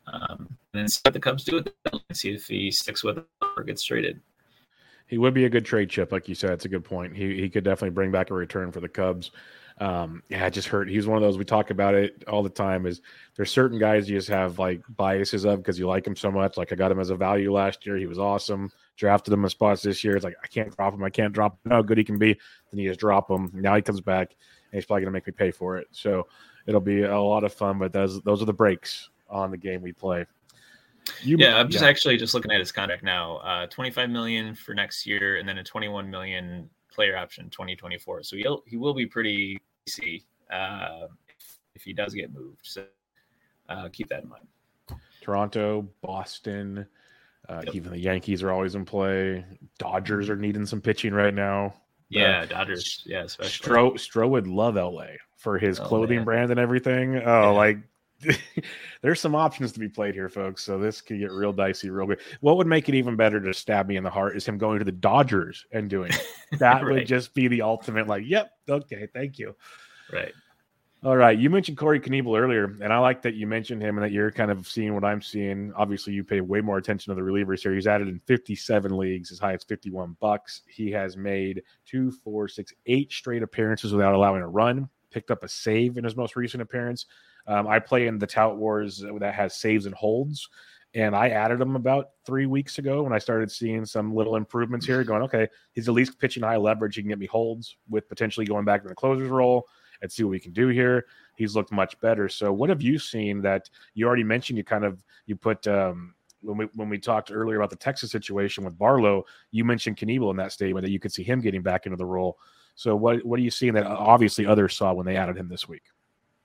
Um, and then see what the Cubs do with it, and see if he sticks with it or gets traded. He would be a good trade chip, like you said. It's a good point. He he could definitely bring back a return for the Cubs. Um, yeah, it just hurt. He's one of those, we talk about it all the time, is there's certain guys you just have like biases of because you like him so much. Like I got him as a value last year. He was awesome. Drafted him in spots this year. It's like, I can't drop him. I can't drop him. How good he can be. Then you just drop him. Now he comes back and he's probably going to make me pay for it. So it'll be a lot of fun, but those, those are the breaks on the game we play. You, yeah, I'm just yeah. actually just looking at his contract now. Uh, twenty-five million dollars for next year, and then a twenty-one million dollars player option twenty twenty-four. So he'll he will be pretty easy uh, if, if he does get moved. So uh, keep that in mind. Toronto, Boston, uh, yep. even the Yankees are always in play. Dodgers are needing some pitching right now. Yeah, uh, Dodgers. Yeah, especially. Stro, Stro would love L A for his oh, clothing man. brand and everything. Oh, yeah. like. There's some options to be played here, folks. So this could get real dicey real quick. What would make it even better to stab me in the heart is him going to the Dodgers and doing it. That right. would just be the ultimate, like, yep, okay, thank you. Right. All right. You mentioned Corey Knebel earlier, and I like that you mentioned him and that you're kind of seeing what I'm seeing. Obviously, you pay way more attention to the relievers here. He's added in fifty-seven leagues, as high as fifty-one bucks. He has made two, four, six, eight straight appearances without allowing a run. Picked up a save in his most recent appearance. Um, I play in the Tout Wars that has saves and holds, and I added him about three weeks ago when I started seeing some little improvements here, going, okay, he's at least pitching high leverage. He can get me holds with potentially going back to the closer's role and see what we can do here. He's looked much better. So what have you seen that you already mentioned? You kind of, you put, um, when we, when we talked earlier about the Texas situation with Barlow, you mentioned Knebel in that statement that you could see him getting back into the role. So what, what are you seeing that obviously others saw when they added him this week?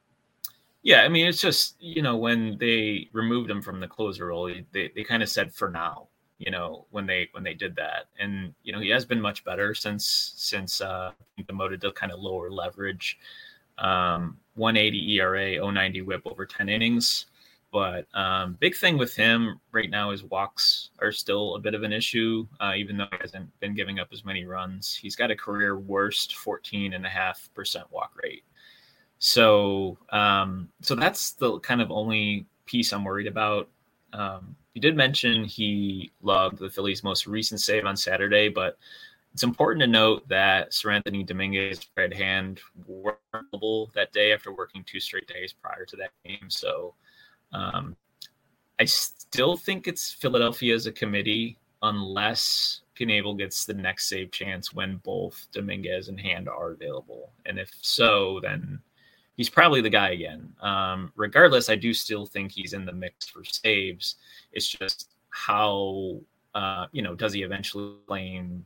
Yeah, I mean, it's just, you know, when they removed him from the closer role, they, they kind of said for now, you know, when they when they did that. And, you know, he has been much better since since uh, demoted to kind of lower leverage. Um, one eighty E R A, oh ninety whip over ten innings. But um, big thing with him right now is walks are still a bit of an issue, uh, even though he hasn't been giving up as many runs. He's got a career worst fourteen point five percent walk rate. So, um, so that's the kind of only piece I'm worried about. Um, you did mention he logged the Phillies' most recent save on Saturday, but it's important to note that Seranthony Dominguez right hand were available that day after working two straight days prior to that game. So, um, I still think it's Philadelphia as a committee, unless Knebel gets the next save chance when both Dominguez and Hand are available. And if so, then he's probably the guy again. Um, regardless, I do still think he's in the mix for saves. It's just how, uh, you know, does he eventually claim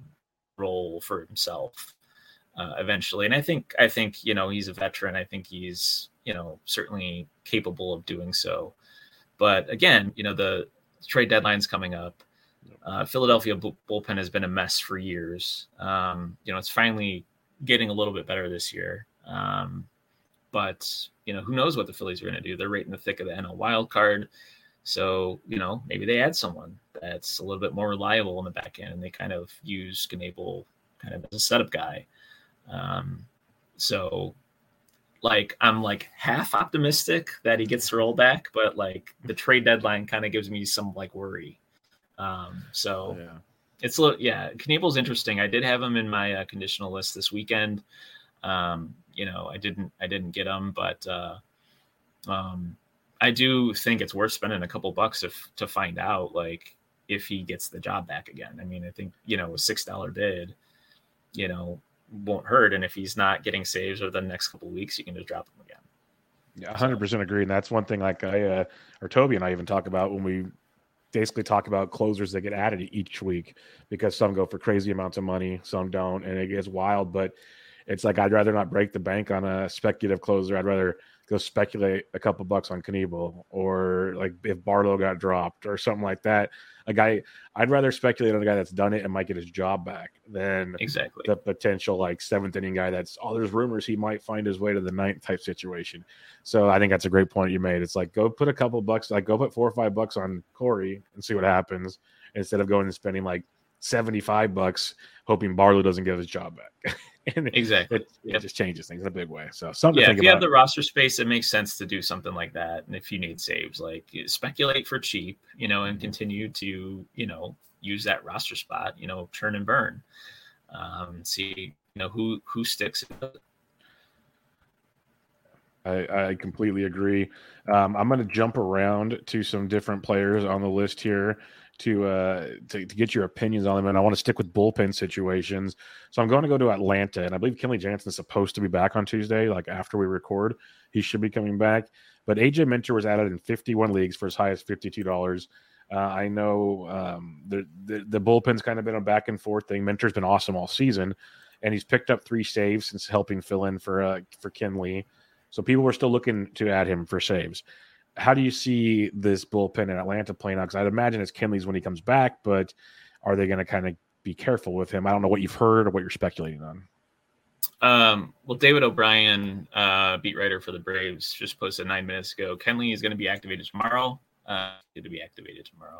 role for himself uh, eventually? And I think, I think, you know, he's a veteran. I think he's, you know, certainly capable of doing so. But again, you know, the trade deadline's coming up. Uh, Philadelphia bull- bullpen has been a mess for years. Um, you know, it's finally getting a little bit better this year. Um, But, you know, who knows what the Phillies are going to do? They're right in the thick of the N L wild card. So, you know, maybe they add someone that's a little bit more reliable in the back end, and they kind of use Knebel kind of as a setup guy. Um, so, like, I'm like half optimistic that he gets the roll back, but like the trade deadline kind of gives me some like worry. Um, so yeah. it's a little, yeah, Knebel's interesting. I did have him in my uh, conditional list this weekend. Um, you know, I didn't, I didn't get them, but, uh, um, I do think it's worth spending a couple bucks if to find out, like, if he gets the job back again. I mean, I think, you know, a six dollar bid, you know, won't hurt. And if he's not getting saves over the next couple of weeks, you can just drop him again. Yeah, one hundred percent agree. And that's one thing like I, uh, or Toby and I even talk about when we basically talk about closers that get added each week, because some go for crazy amounts of money, some don't, and it gets wild. But it's like, I'd rather not break the bank on a speculative closer. I'd rather go speculate a couple bucks on Knebel, or like if Barlow got dropped or something like that. A guy, I'd rather speculate on a guy that's done it and might get his job back than exactly the potential like seventh inning guy that's, oh, there's rumors he might find his way to the ninth type situation. So I think that's a great point you made. It's like, go put a couple bucks, like go put four or five bucks on Corey and see what happens, instead of going and spending like seventy-five bucks, hoping Barlow doesn't get his job back. And exactly. It, it yep. just changes things in a big way. So something yeah, to think if you about. have the roster space, it makes sense to do something like that. And if you need saves, like speculate for cheap, you know, and continue to, you know, use that roster spot, you know, churn and burn, um, see, you know, who, who sticks. I, I completely agree. Um, I'm going to jump around to some different players on the list here to, uh, to to get your opinions on them, and I want to stick with bullpen situations. So I'm going to go to Atlanta, and I believe Kenley Jansen is supposed to be back on Tuesday, like after we record. He should be coming back. But A J Minter was added in fifty-one leagues for as high as fifty-two dollars. Uh, I know um, the, the the bullpen's kind of been a back and forth thing. Minter's been awesome all season, and he's picked up three saves since helping fill in for uh, for Kenley. So people were still looking to add him for saves. How do you see this bullpen in Atlanta playing out? Because I'd imagine it's Kenley's when he comes back, but are they going to kind of be careful with him? I don't know what you've heard or what you're speculating on. Um, well, David O'Brien, uh, beat writer for the Braves, just posted nine minutes ago. Kenley is going to be activated tomorrow. Uh, to be activated tomorrow.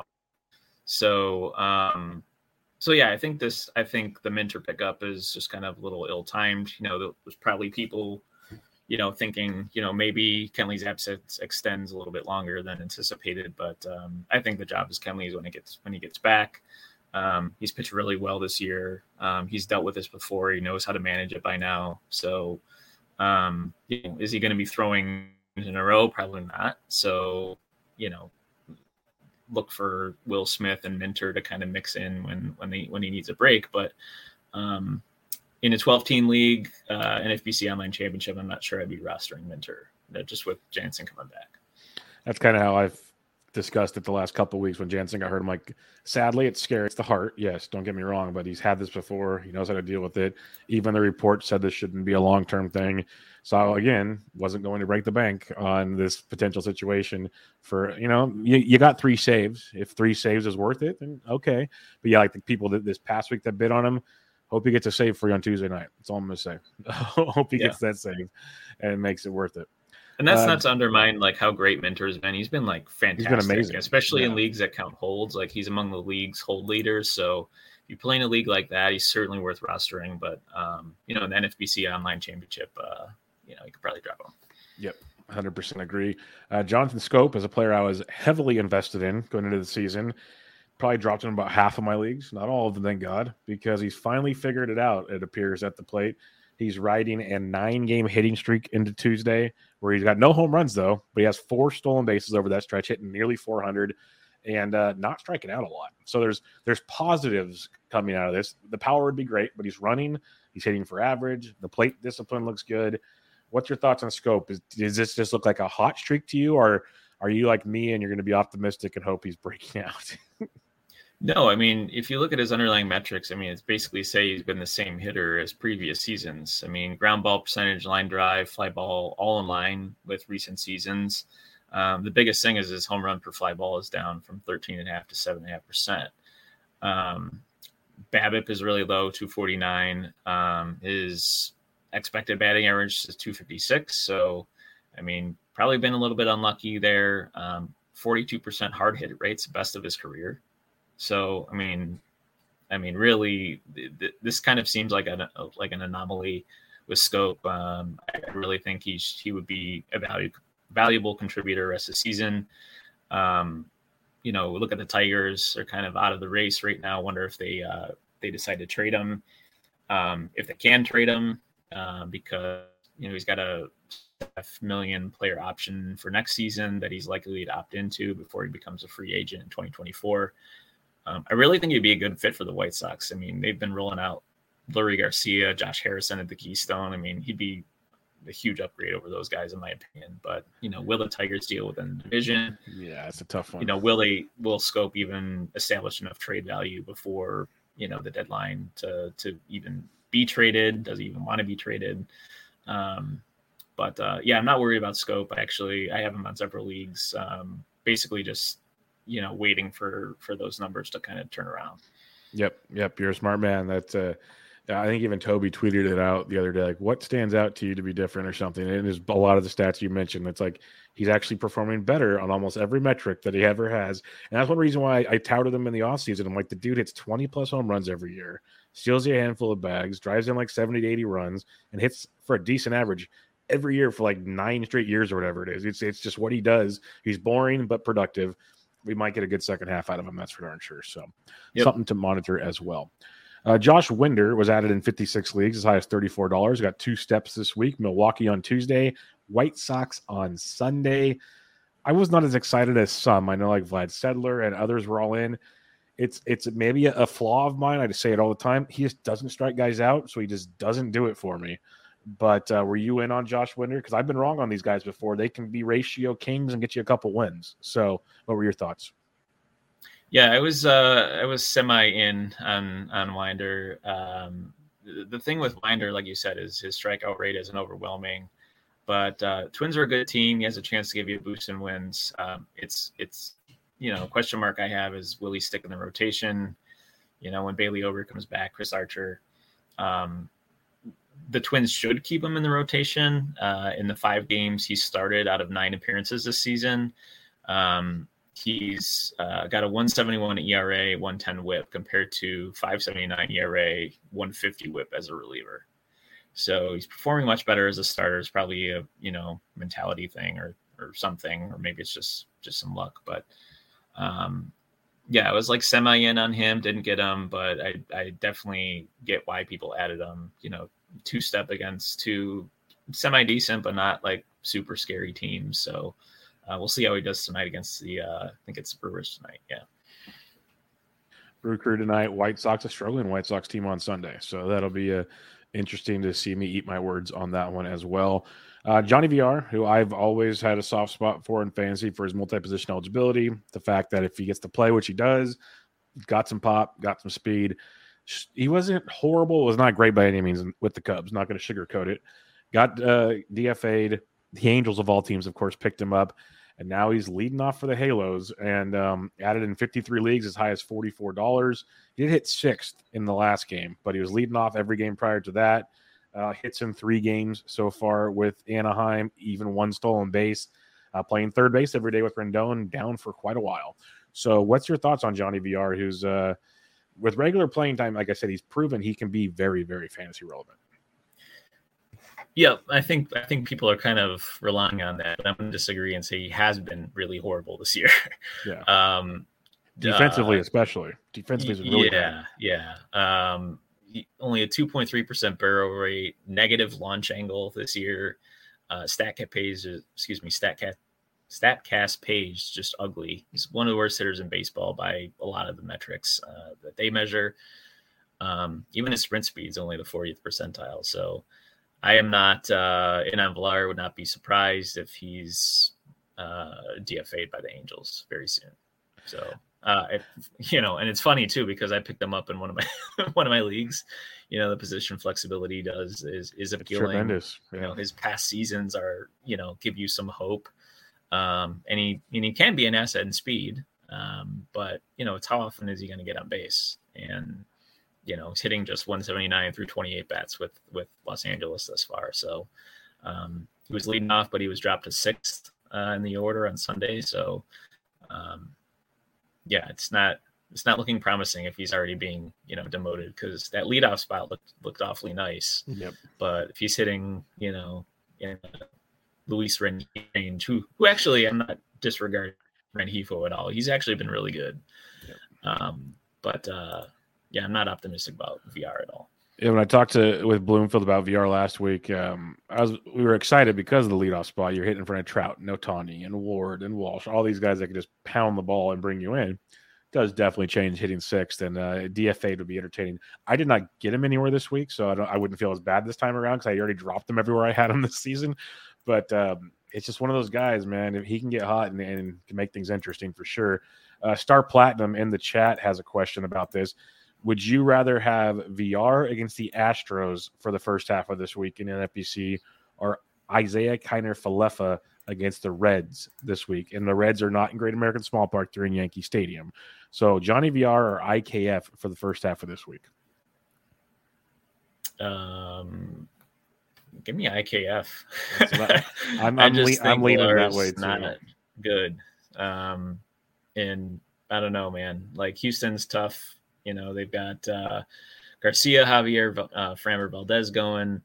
So, um, so yeah, I think this. I think the Minter pickup is just kind of a little ill-timed. You know, there's probably people, you know, thinking, you know, maybe Kenley's absence extends a little bit longer than anticipated. But um, I think the job is Kenley's when he gets when he gets back. Um, he's pitched really well this year. Um, he's dealt with this before. He knows how to manage it by now. So, um, you know, is he going to be throwing in a row? Probably not. So, you know, look for Will Smith and Minter to kind of mix in when when he when he needs a break. But um, in a twelve-team league, uh, N F B C Online Championship, I'm not sure I'd be rostering Minter, just with Jansen coming back. That's kind of how I've discussed it the last couple of weeks when Jansen got hurt. I'm like, sadly, it's scary. It's the heart. Yes, don't get me wrong, but he's had this before. He knows how to deal with it. Even the report said this shouldn't be a long-term thing. So again, wasn't going to break the bank on this potential situation for, you know, you, you got three saves. If three saves is worth it, then okay. But yeah, like the people that this past week that bid on him, hope he gets a save for you on Tuesday night. That's all I'm going to say. Hope he yeah. gets that save and makes it worth it. And that's um, not to undermine like how great Minter has been. He's been like fantastic, he's been amazing, especially yeah. in leagues that count holds. Like he's among the league's hold leaders. So if you play in a league like that, he's certainly worth rostering. But um, you know, in the N F B C Online Championship, uh, you know, you could probably drop him. Yep, one hundred percent agree. Uh, Jonathan Scope is a player I was heavily invested in going into the season. Probably dropped in about half of my leagues, not all of them, thank God, because he's finally figured it out. It appears at the plate. He's riding a nine-game hitting streak into Tuesday, where he's got no home runs, though, but he has four stolen bases over that stretch, hitting nearly four hundred and uh, not striking out a lot. So there's there's positives coming out of this. The power would be great, but he's running. He's hitting for average. The plate discipline looks good. What's your thoughts on Scope? Is, does this just look like a hot streak to you, or are you like me and you're going to be optimistic and hope he's breaking out? No, I mean, if you look at his underlying metrics, I mean, it's basically say he's been the same hitter as previous seasons. I mean, ground ball percentage, line drive, fly ball, all in line with recent seasons. Um, the biggest thing is his home run per fly ball is down from thirteen and a half to seven and a half percent. Um, BABIP is really low, two forty-nine. Um, his expected batting average is two fifty-six. So, I mean, probably been a little bit unlucky there. Um, forty-two percent hard hit rate's the best of his career. So, I mean, I mean, really, th- th- this kind of seems like an like an anomaly with Scope. Um, I really think he he would be a value, valuable contributor rest of the season. Um, you know, look at the Tigers; they're kind of out of the race right now. Wonder if they uh, they decide to trade him, um, if they can trade him, uh, because you know he's got a half million player option for next season that he's likely to opt into before he becomes a free agent in twenty twenty-four. Um, I really think he'd be a good fit for the White Sox. I mean, they've been rolling out Leury Garcia, Josh Harrison at the Keystone. I mean, he'd be a huge upgrade over those guys, in my opinion. But, you know, will the Tigers deal within the division? Yeah, it's a tough one. You know, will they, will Scope even establish enough trade value before, you know, the deadline to, to even be traded? Does he even want to be traded? Um, but, uh, yeah, I'm not worried about Scope. Actually, I have him on several leagues. Um, basically just, you know, waiting for, for those numbers to kind of turn around. Yep. Yep. You're a smart man. That's uh Yeah, I think even Toby tweeted it out the other day, like, what stands out to you to be different or something? And there's a lot of the stats you mentioned. It's like he's actually performing better on almost every metric that he ever has. And that's one reason why I, I touted him in the offseason. I'm like, the dude hits twenty plus home runs every year, steals you a handful of bags, drives in like seventy to eighty runs, and hits for a decent average every year for like nine straight years or whatever it is. It's, it's just what he does. He's boring but productive. We might get a good second half out of him. That's for darn sure. So yep. Something to monitor as well. Uh, Josh Winder was added in fifty-six leagues, as high as thirty-four dollars. Got two steps this week. Milwaukee on Tuesday, White Sox on Sunday. I was not as excited as some. I know like Vlad Sedler and others were all in. It's it's maybe a, a flaw of mine. I just say it all the time. He just doesn't strike guys out, so he just doesn't do it for me. But uh, were you in on Josh Winder? Because I've been wrong on these guys before. They can be ratio kings and get you a couple wins. So what were your thoughts? Yeah, I was uh, I was semi in on on Winder. Um, the, the thing with Winder, like you said, is his strikeout rate isn't overwhelming. But uh, Twins are a good team. He has a chance to give you a boost in wins. Um, it's it's you know question mark I have is will he stick in the rotation? You know when Bailey Ober comes back, Chris Archer. Um, the Twins should keep him in the rotation. Uh, in the five games he started out of nine appearances this season. Um, He's uh, got a one seventy-one E R A, one ten whip compared to five seventy-nine E R A, one fifty whip as a reliever. So he's performing much better as a starter. It's probably a, you know, mentality thing or, or something, or maybe it's just, just some luck. But um, yeah, I was like semi in on him, didn't get him, but I, I definitely get why people added him, you know, two step against two semi decent, but not like super scary teams. So Uh, we'll see how he does tonight against the, uh, I think it's Brewers tonight. Yeah. Brew Crew tonight. White Sox, a struggling White Sox team on Sunday. So that'll be uh, interesting to see me eat my words on that one as well. Uh, Johnny V R, who I've always had a soft spot for in fantasy for his multi-position eligibility. The fact that if he gets to play, which he does, got some pop, got some speed. He wasn't horrible. It was not great by any means with the Cubs. Not going to sugarcoat it. Got uh, D F A'd. The Angels of all teams, of course, picked him up, and now he's leading off for the Halos and um, added in fifty-three leagues as high as forty-four dollars. He did hit sixth in the last game, but he was leading off every game prior to that. Uh, hits in three games so far with Anaheim, even one stolen base. Uh, playing third base every day with Rendon, down for quite a while. So what's your thoughts on Johnny V R, who's uh, with regular playing time, like I said, he's proven he can be very, very fantasy relevant. Yeah, I think I think people are kind of relying on that. But I'm going to disagree and say he has been really horrible this year. Yeah. um, Defensively, uh, especially. Defensively is really yeah, bad. Yeah. Um, only a two point three percent barrel rate, negative launch angle this year. Uh, StatCast page, excuse me, StatCast StatCast page just ugly. He's one of the worst hitters in baseball by a lot of the metrics uh, that they measure. Um, even his sprint speed is only the fortieth percentile. So I am not uh, in on Villar. Would not be surprised if he's uh, D F A'd by the Angels very soon. So, uh, if, you know, and it's funny too because I picked them up in one of my one of my leagues. You know, the position flexibility does is is appealing. It's tremendous. Yeah. You know, his past seasons are you know give you some hope, um, and he and he can be an asset in speed. Um, but you know, it's how often is he going to get on base and you know, he's hitting just one seventy-nine through twenty-eight bats with, with Los Angeles thus far. So um, he was leading off, but he was dropped to sixth uh, in the order on Sunday. So um, yeah, it's not, it's not looking promising if he's already being, you know, demoted because that leadoff spot looked, looked awfully nice. Yep. But if he's hitting, you know, in Luis Rengifo, who, who actually I'm not disregarding Rengifo at all. He's actually been really good. Yep. Um, but uh, yeah, I'm not optimistic about V R at all. Yeah, when I talked to with Bloomfield about V R last week, um, I was we were excited because of the leadoff spot. You're hitting in front of Trout, and Ohtani, and Ward, and Walsh, all these guys that can just pound the ball and bring you in. It does definitely change hitting sixth, and uh, D F A would be entertaining. I did not get him anywhere this week, so I don't. I wouldn't feel as bad this time around because I already dropped him everywhere I had him this season. But um, it's just one of those guys, man. If he can get hot and, and can make things interesting for sure. Uh, Star Platinum in the chat has a question about this. Would you rather have V R against the Astros for the first half of this week in N F B C or Isaiah Kiner-Falefa against the Reds this week? And the Reds are not in Great American Small Park. They're in Yankee Stadium. So Johnny V R or I K F for the first half of this week? Um, give me I K F. I, I'm, I I'm, just le- I'm think leaning that Villar's way too. not good. Um, and I don't know, man. Like Houston's tough. You know, they've got uh, Garcia, Javier, uh, Framber Valdez going.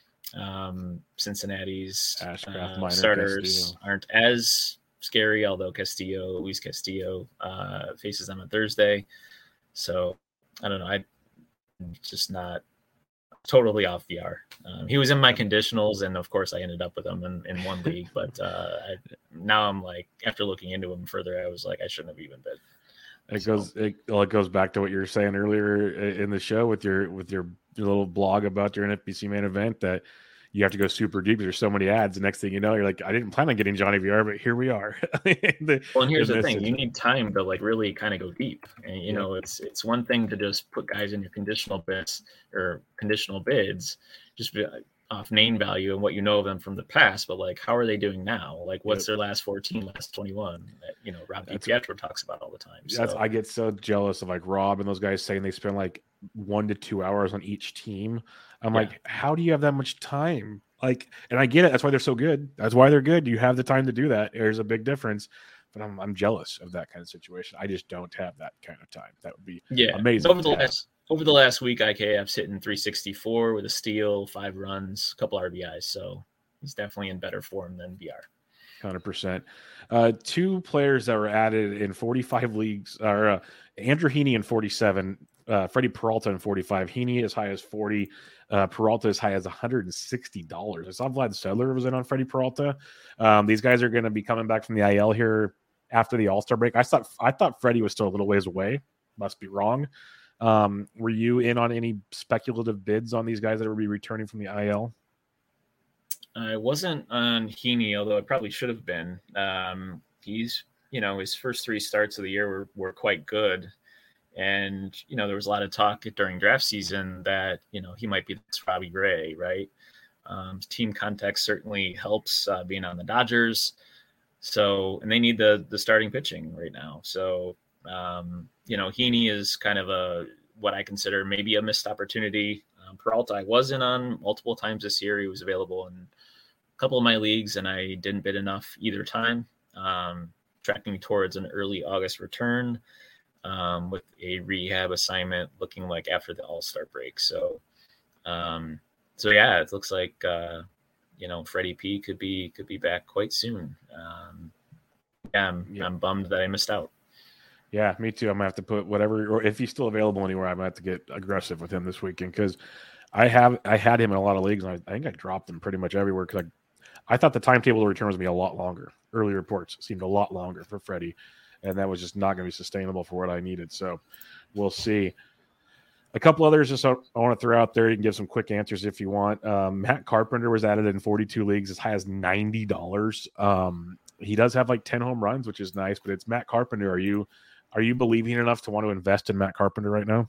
Um, Cincinnati's Ashcraft, uh, Minor, starters Castillo. aren't as scary, although Castillo, Luis Castillo, uh, faces them on Thursday. So I don't know. I just not totally off V R. Um, he was in my conditionals, and of course, I ended up with him in, in one league. But uh, I, now I'm like, after looking into him further, I was like, I shouldn't have even bid. It so. goes it, well, it goes back to what you were saying earlier in the show with your with your, your little blog about your N F B C main event, that you have to go super deep. There's so many ads. The next thing you know, you're like, I didn't plan on getting Johnny V R, but here we are. the, well, and here's the thing: situation. You need time to like really kind of go deep. And you yep. know, it's it's one thing to just put guys in your conditional bids or conditional bids, just be, off name value and what you know of them from the past, but like, how are they doing now? Like, what's yep. their last fourteen, last twenty-one? That, you know, Rob DiPietro talks about all the time. So. That's I get so jealous of like Rob and those guys saying they spend like one to two hours on each team. I'm yeah. like, how do you have that much time? Like, and I get it. That's why they're so good. That's why they're good. You have the time to do that. There's a big difference. But I'm I'm jealous of that kind of situation. I just don't have that kind of time. That would be yeah. amazing. Over the last over the last week, I K F's hitting three sixty-four with a steal, five runs, a couple R B Is. So he's definitely in better form than V R. one hundred percent. Uh, two players that were added in forty-five leagues are uh, Andrew Heaney in forty-seven, uh, Freddie Peralta in forty-five. Heaney as high as forty, uh, Peralta as high as one hundred sixty dollars. I saw Vlad Sedler was in on Freddie Peralta. Um, these guys are going to be coming back from the I L here after the All-Star break. I thought I thought Freddie was still a little ways away. Must be wrong. Um, were you in on any speculative bids on these guys that will be returning from the I L? I wasn't on Heaney, although I probably should have been. Um, he's, you know, his first three starts of the year were, were quite good. And, you know, there was a lot of talk during draft season that, you know, he might be this Robbie Ray, right? Um, team context certainly helps uh, being on the Dodgers. So, and they need the the starting pitching right now. So, um, you know, Heaney is kind of a, what I consider maybe a missed opportunity. Um, Peralta, I was in on multiple times this year. He was available in a couple of my leagues, and I didn't bid enough either time. Um, tracking towards an early August return um, with a rehab assignment looking like after the All-Star break. So, um, so yeah, it looks like, uh, you know, Freddie P could be, could be back quite soon. Um, yeah, I'm, yeah. I'm bummed that I missed out. Yeah, me too. I'm gonna have to put whatever, or if he's still available anywhere, I'm gonna have to get aggressive with him this weekend because I have I had him in a lot of leagues, and I, I think I dropped him pretty much everywhere because I, I thought the timetable to return was gonna be a lot longer. Early reports seemed a lot longer for Freddie, and that was just not gonna be sustainable for what I needed. So we'll see. A couple others just I want to throw out there. You can give some quick answers if you want. Um, Matt Carpenter was added in forty-two leagues as high as ninety dollars. Um, he does have like ten home runs, which is nice, but it's Matt Carpenter. Are you Are you believing enough to want to invest in Matt Carpenter right now?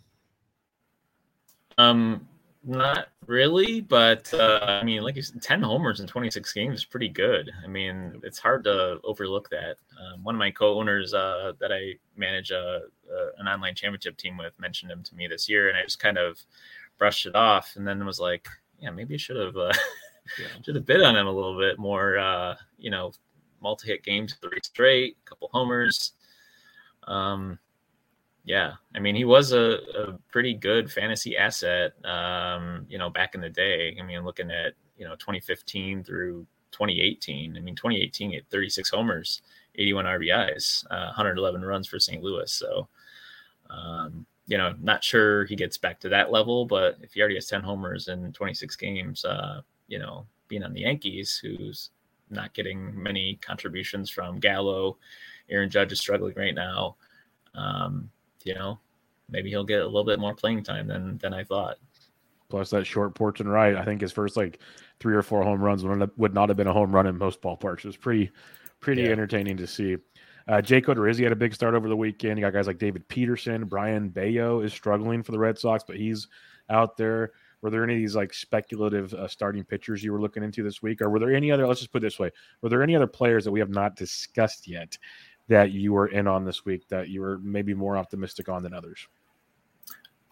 Um, not really, but uh, I mean, like you said, ten homers in twenty-six games is pretty good. I mean, it's hard to overlook that. Um, one of my co-owners uh, that I manage a, a, an online championship team with mentioned him to me this year, and I just kind of brushed it off, and then was like, yeah, maybe I should have uh, yeah. should have bid on him a little bit more. Uh, you know, multi-hit games, three straight, couple homers. Um, yeah, I mean, he was a, a pretty good fantasy asset, um, you know, back in the day. I mean, looking at, you know, twenty fifteen through twenty eighteen, I mean, twenty eighteen, he had thirty-six homers, eighty-one R B Is, uh, one hundred eleven runs for Saint Louis. So, um, you know, not sure he gets back to that level, but if he already has ten homers in twenty-six games, uh, you know, being on the Yankees, who's not getting many contributions from Gallo, Aaron Judge is struggling right now. Um, you know, maybe he'll get a little bit more playing time than than I thought. Plus that short porch and right. I think his first like three or four home runs would not have been a home run in most ballparks. It was pretty, pretty yeah. entertaining to see. Uh, Jake Odorizzi had a big start over the weekend. You got guys like David Peterson. Brian Bayo is struggling for the Red Sox, but he's out there. Were there any of these like speculative uh, starting pitchers you were looking into this week? Or were there any other, let's just put it this way, were there any other players that we have not discussed yet that you were in on this week that you were maybe more optimistic on than others?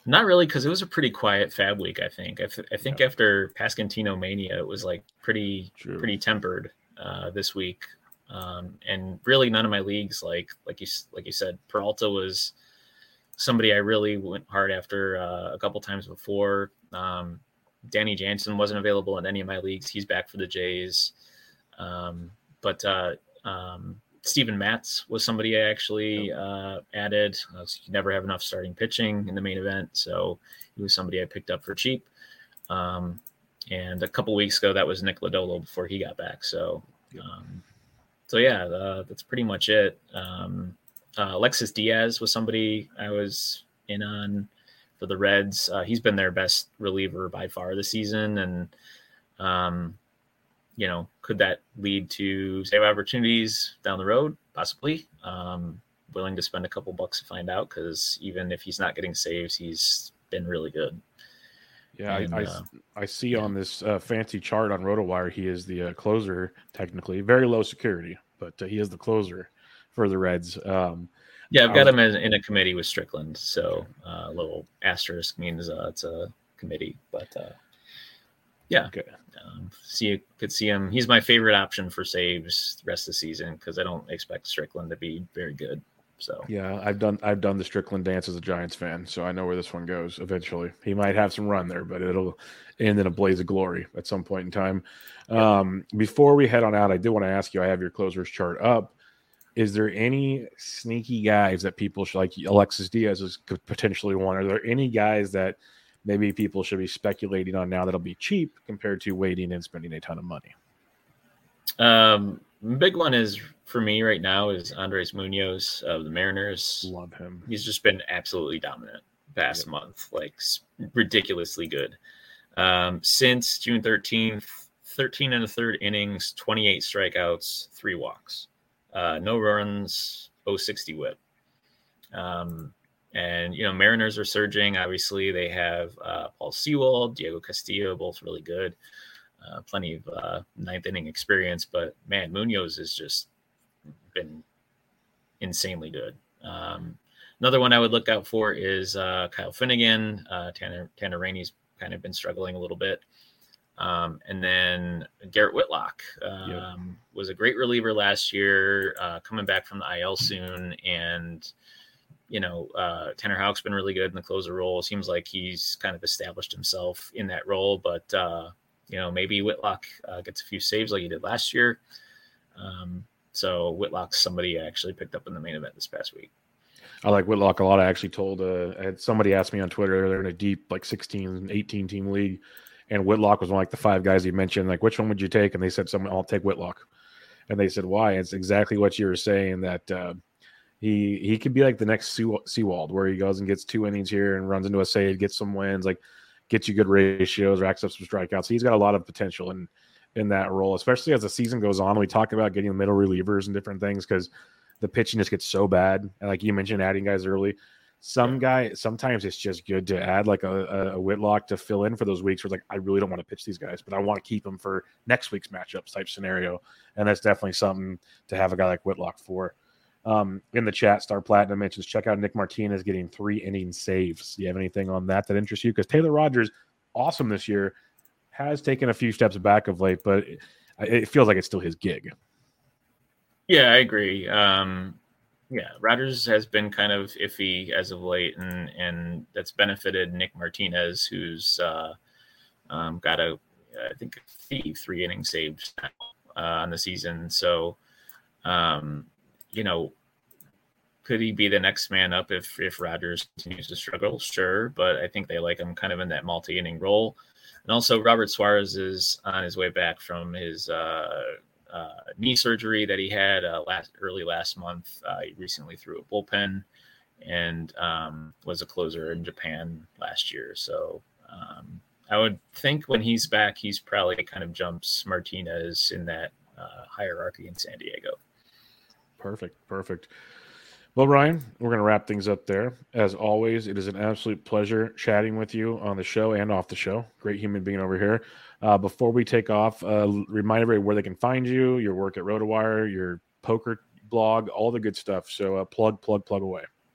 Not really, because it was a pretty quiet Fab week. I think. I, th- I think Yeah. after Pascantino Mania, it was like pretty True. pretty tempered uh, this week, um, and really none of my leagues like like you like you said, Peralta was somebody I really went hard after uh, a couple times before. Um, Danny Jansen wasn't available in any of my leagues. He's back for the Jays, um, but uh, um, Steven Matz was somebody I actually uh, added. Uh, so you never have enough starting pitching in the main event, so he was somebody I picked up for cheap. Um, and a couple weeks ago, that was Nick Lodolo before he got back. So, um, so yeah, uh, that's pretty much it. Um, uh, Alexis Diaz was somebody I was in on for the Reds. Uh, he's been their best reliever by far this season, and um, you know, could that lead to save opportunities down the road? Possibly. Um, willing to spend a couple bucks to find out, because even if he's not getting saves, he's been really good. Yeah, and, I, I, uh, I see yeah. on this uh, fancy chart on RotoWire, he is the uh, closer, technically. Very low security, but uh, he is the closer for the Reds. Um, yeah, I've I got was- him in, in a committee with Strickland, so uh, a little asterisk means uh, it's a committee. But uh, yeah, Okay. um, see, could see him. He's my favorite option for saves the rest of the season, because I don't expect Strickland to be very good. So Yeah, I've done I've done the Strickland dance as a Giants fan, so I know where this one goes eventually. He might have some run there, but it'll end in a blaze of glory at some point in time. Um, before we head on out, I did want to ask you, I have your closers chart up. Is there any sneaky guys that people should, like Alexis Diaz is potentially one? Are there any guys that maybe people should be speculating on now that'll be cheap compared to waiting and spending a ton of money? Um, big one is for me right now is Andres Munoz of the Mariners. Love him. He's just been absolutely dominant past yep. month, like ridiculously good. Um, since June thirteenth, thirteen and a third innings, twenty-eight strikeouts, three walks, uh, no runs, oh sixty whip. Um, and, you know, Mariners are surging. Obviously, they have uh, Paul Sewald, Diego Castillo, both really good. Uh, plenty of uh, ninth inning experience, but man, Munoz has just been insanely good. Um, another one I would look out for is uh, Kyle Finnegan. Uh, Tanner Tanner Rainey's kind of been struggling a little bit, um, and then Garrett Whitlock um, yep. was a great reliever last year, uh, coming back from the I L soon, and you know uh, Tanner Houck's been really good in the closer role. Seems like he's kind of established himself in that role, but. Uh, You know, maybe Whitlock uh, gets a few saves like he did last year. Um, so Whitlock's somebody I actually picked up in the main event this past week. I like Whitlock a lot. I actually told uh, I had somebody asked me on Twitter, they're in a deep like sixteen, eighteen team league, and Whitlock was one of like the five guys he mentioned. Like, which one would you take? And they said, "Someone, I'll take Whitlock." And they said, "Why?" It's exactly what you were saying, that uh, he he could be like the next Sewald, where he goes and gets two innings here and runs into a save, gets some wins, like. Gets you good ratios, racks up some strikeouts. He's got a lot of potential in in that role, especially as the season goes on. We talk about getting middle relievers and different things because the pitching just gets so bad. And like you mentioned, adding guys early. Some guy, sometimes it's just good to add like a, a Whitlock to fill in for those weeks where it's like, I really don't want to pitch these guys, but I want to keep them for next week's matchups type scenario. And that's definitely something to have a guy like Whitlock for. Um, in the chat, Star Platinum mentions check out Nick Martinez getting three inning saves. Do you have anything on that that interests you? Because Taylor Rogers, awesome this year, has taken a few steps back of late, but it, it feels like it's still his gig. Yeah, I agree. Um, yeah, Rogers has been kind of iffy as of late, and and that's benefited Nick Martinez, who's uh, um, got a I think a three inning saves now, uh, on the season. So. Um, You know, could he be the next man up if if Rogers continues to struggle? Sure, but I think they like him kind of in that multi-inning role. And also, Robert Suarez is on his way back from his uh, uh, knee surgery that he had uh, last early last month. Uh, he recently threw a bullpen and um, was a closer in Japan last year. So um, I would think when he's back, he's probably kind of jumps Martinez in that uh, hierarchy in San Diego. Perfect. Perfect. Well, Ryan, we're going to wrap things up there. As always, it is an absolute pleasure chatting with you on the show and off the show. Great human being over here. Uh, before we take off, uh, remind everybody where they can find you, your work at RotoWire, your poker blog, all the good stuff. So uh, plug, plug, plug away.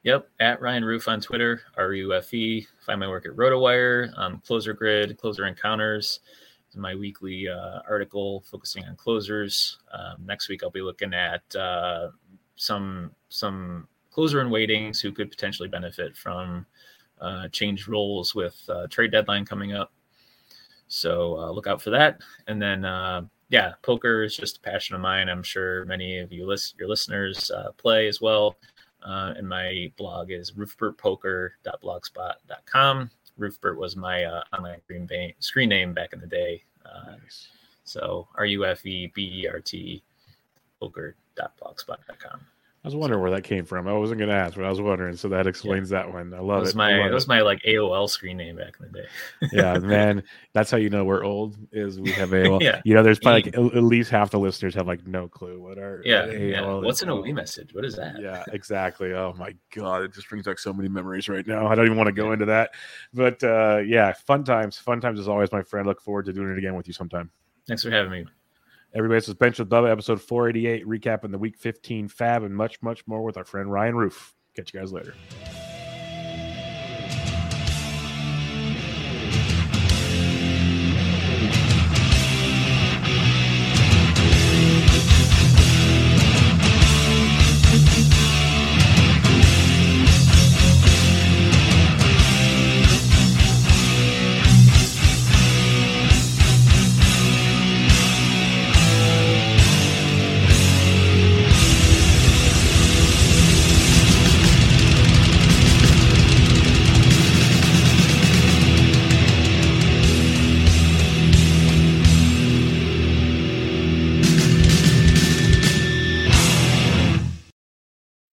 Yep, at Ryan Roof on Twitter, R U F E. Find my work at RotoWire, um, Closer Grid, Closer Encounters. This is my weekly uh, article focusing on closers. Um, next week, I'll be looking at uh, some some closer in waitings who could potentially benefit from uh, changed roles with uh, trade deadline coming up. So uh, look out for that. And then, uh, yeah, poker is just a passion of mine. I'm sure many of you list your listeners uh, play as well. Uh, and my blog is roofbert poker dot blogspot dot com. Roofbert was my uh, online screen, ba- screen name back in the day. Uh, nice. So R U F E B E R T poker dot blogspot dot com. I was wondering where that came from. I wasn't going to ask, but I was wondering. So that explains yeah. that one. I love it. Was it. My, love it was it. my like A O L screen name back in the day. Yeah, man. That's how you know we're old is we have A O L. yeah. You know, there's probably like at least half the listeners have like no clue what our yeah, what yeah. A O L What's is. an O E message? What is that? Yeah, exactly. Oh my God. It just brings back so many memories right now. I don't even want to go yeah. into that. But uh, yeah, fun times. Fun times as always, my friend. Look forward to doing it again with you sometime. Thanks for having me. Everybody, this is Bench with Bubba, episode four eighty-eight, recapping the week fifteen fab and much, much more with our friend Ryan Roof. Catch you guys later.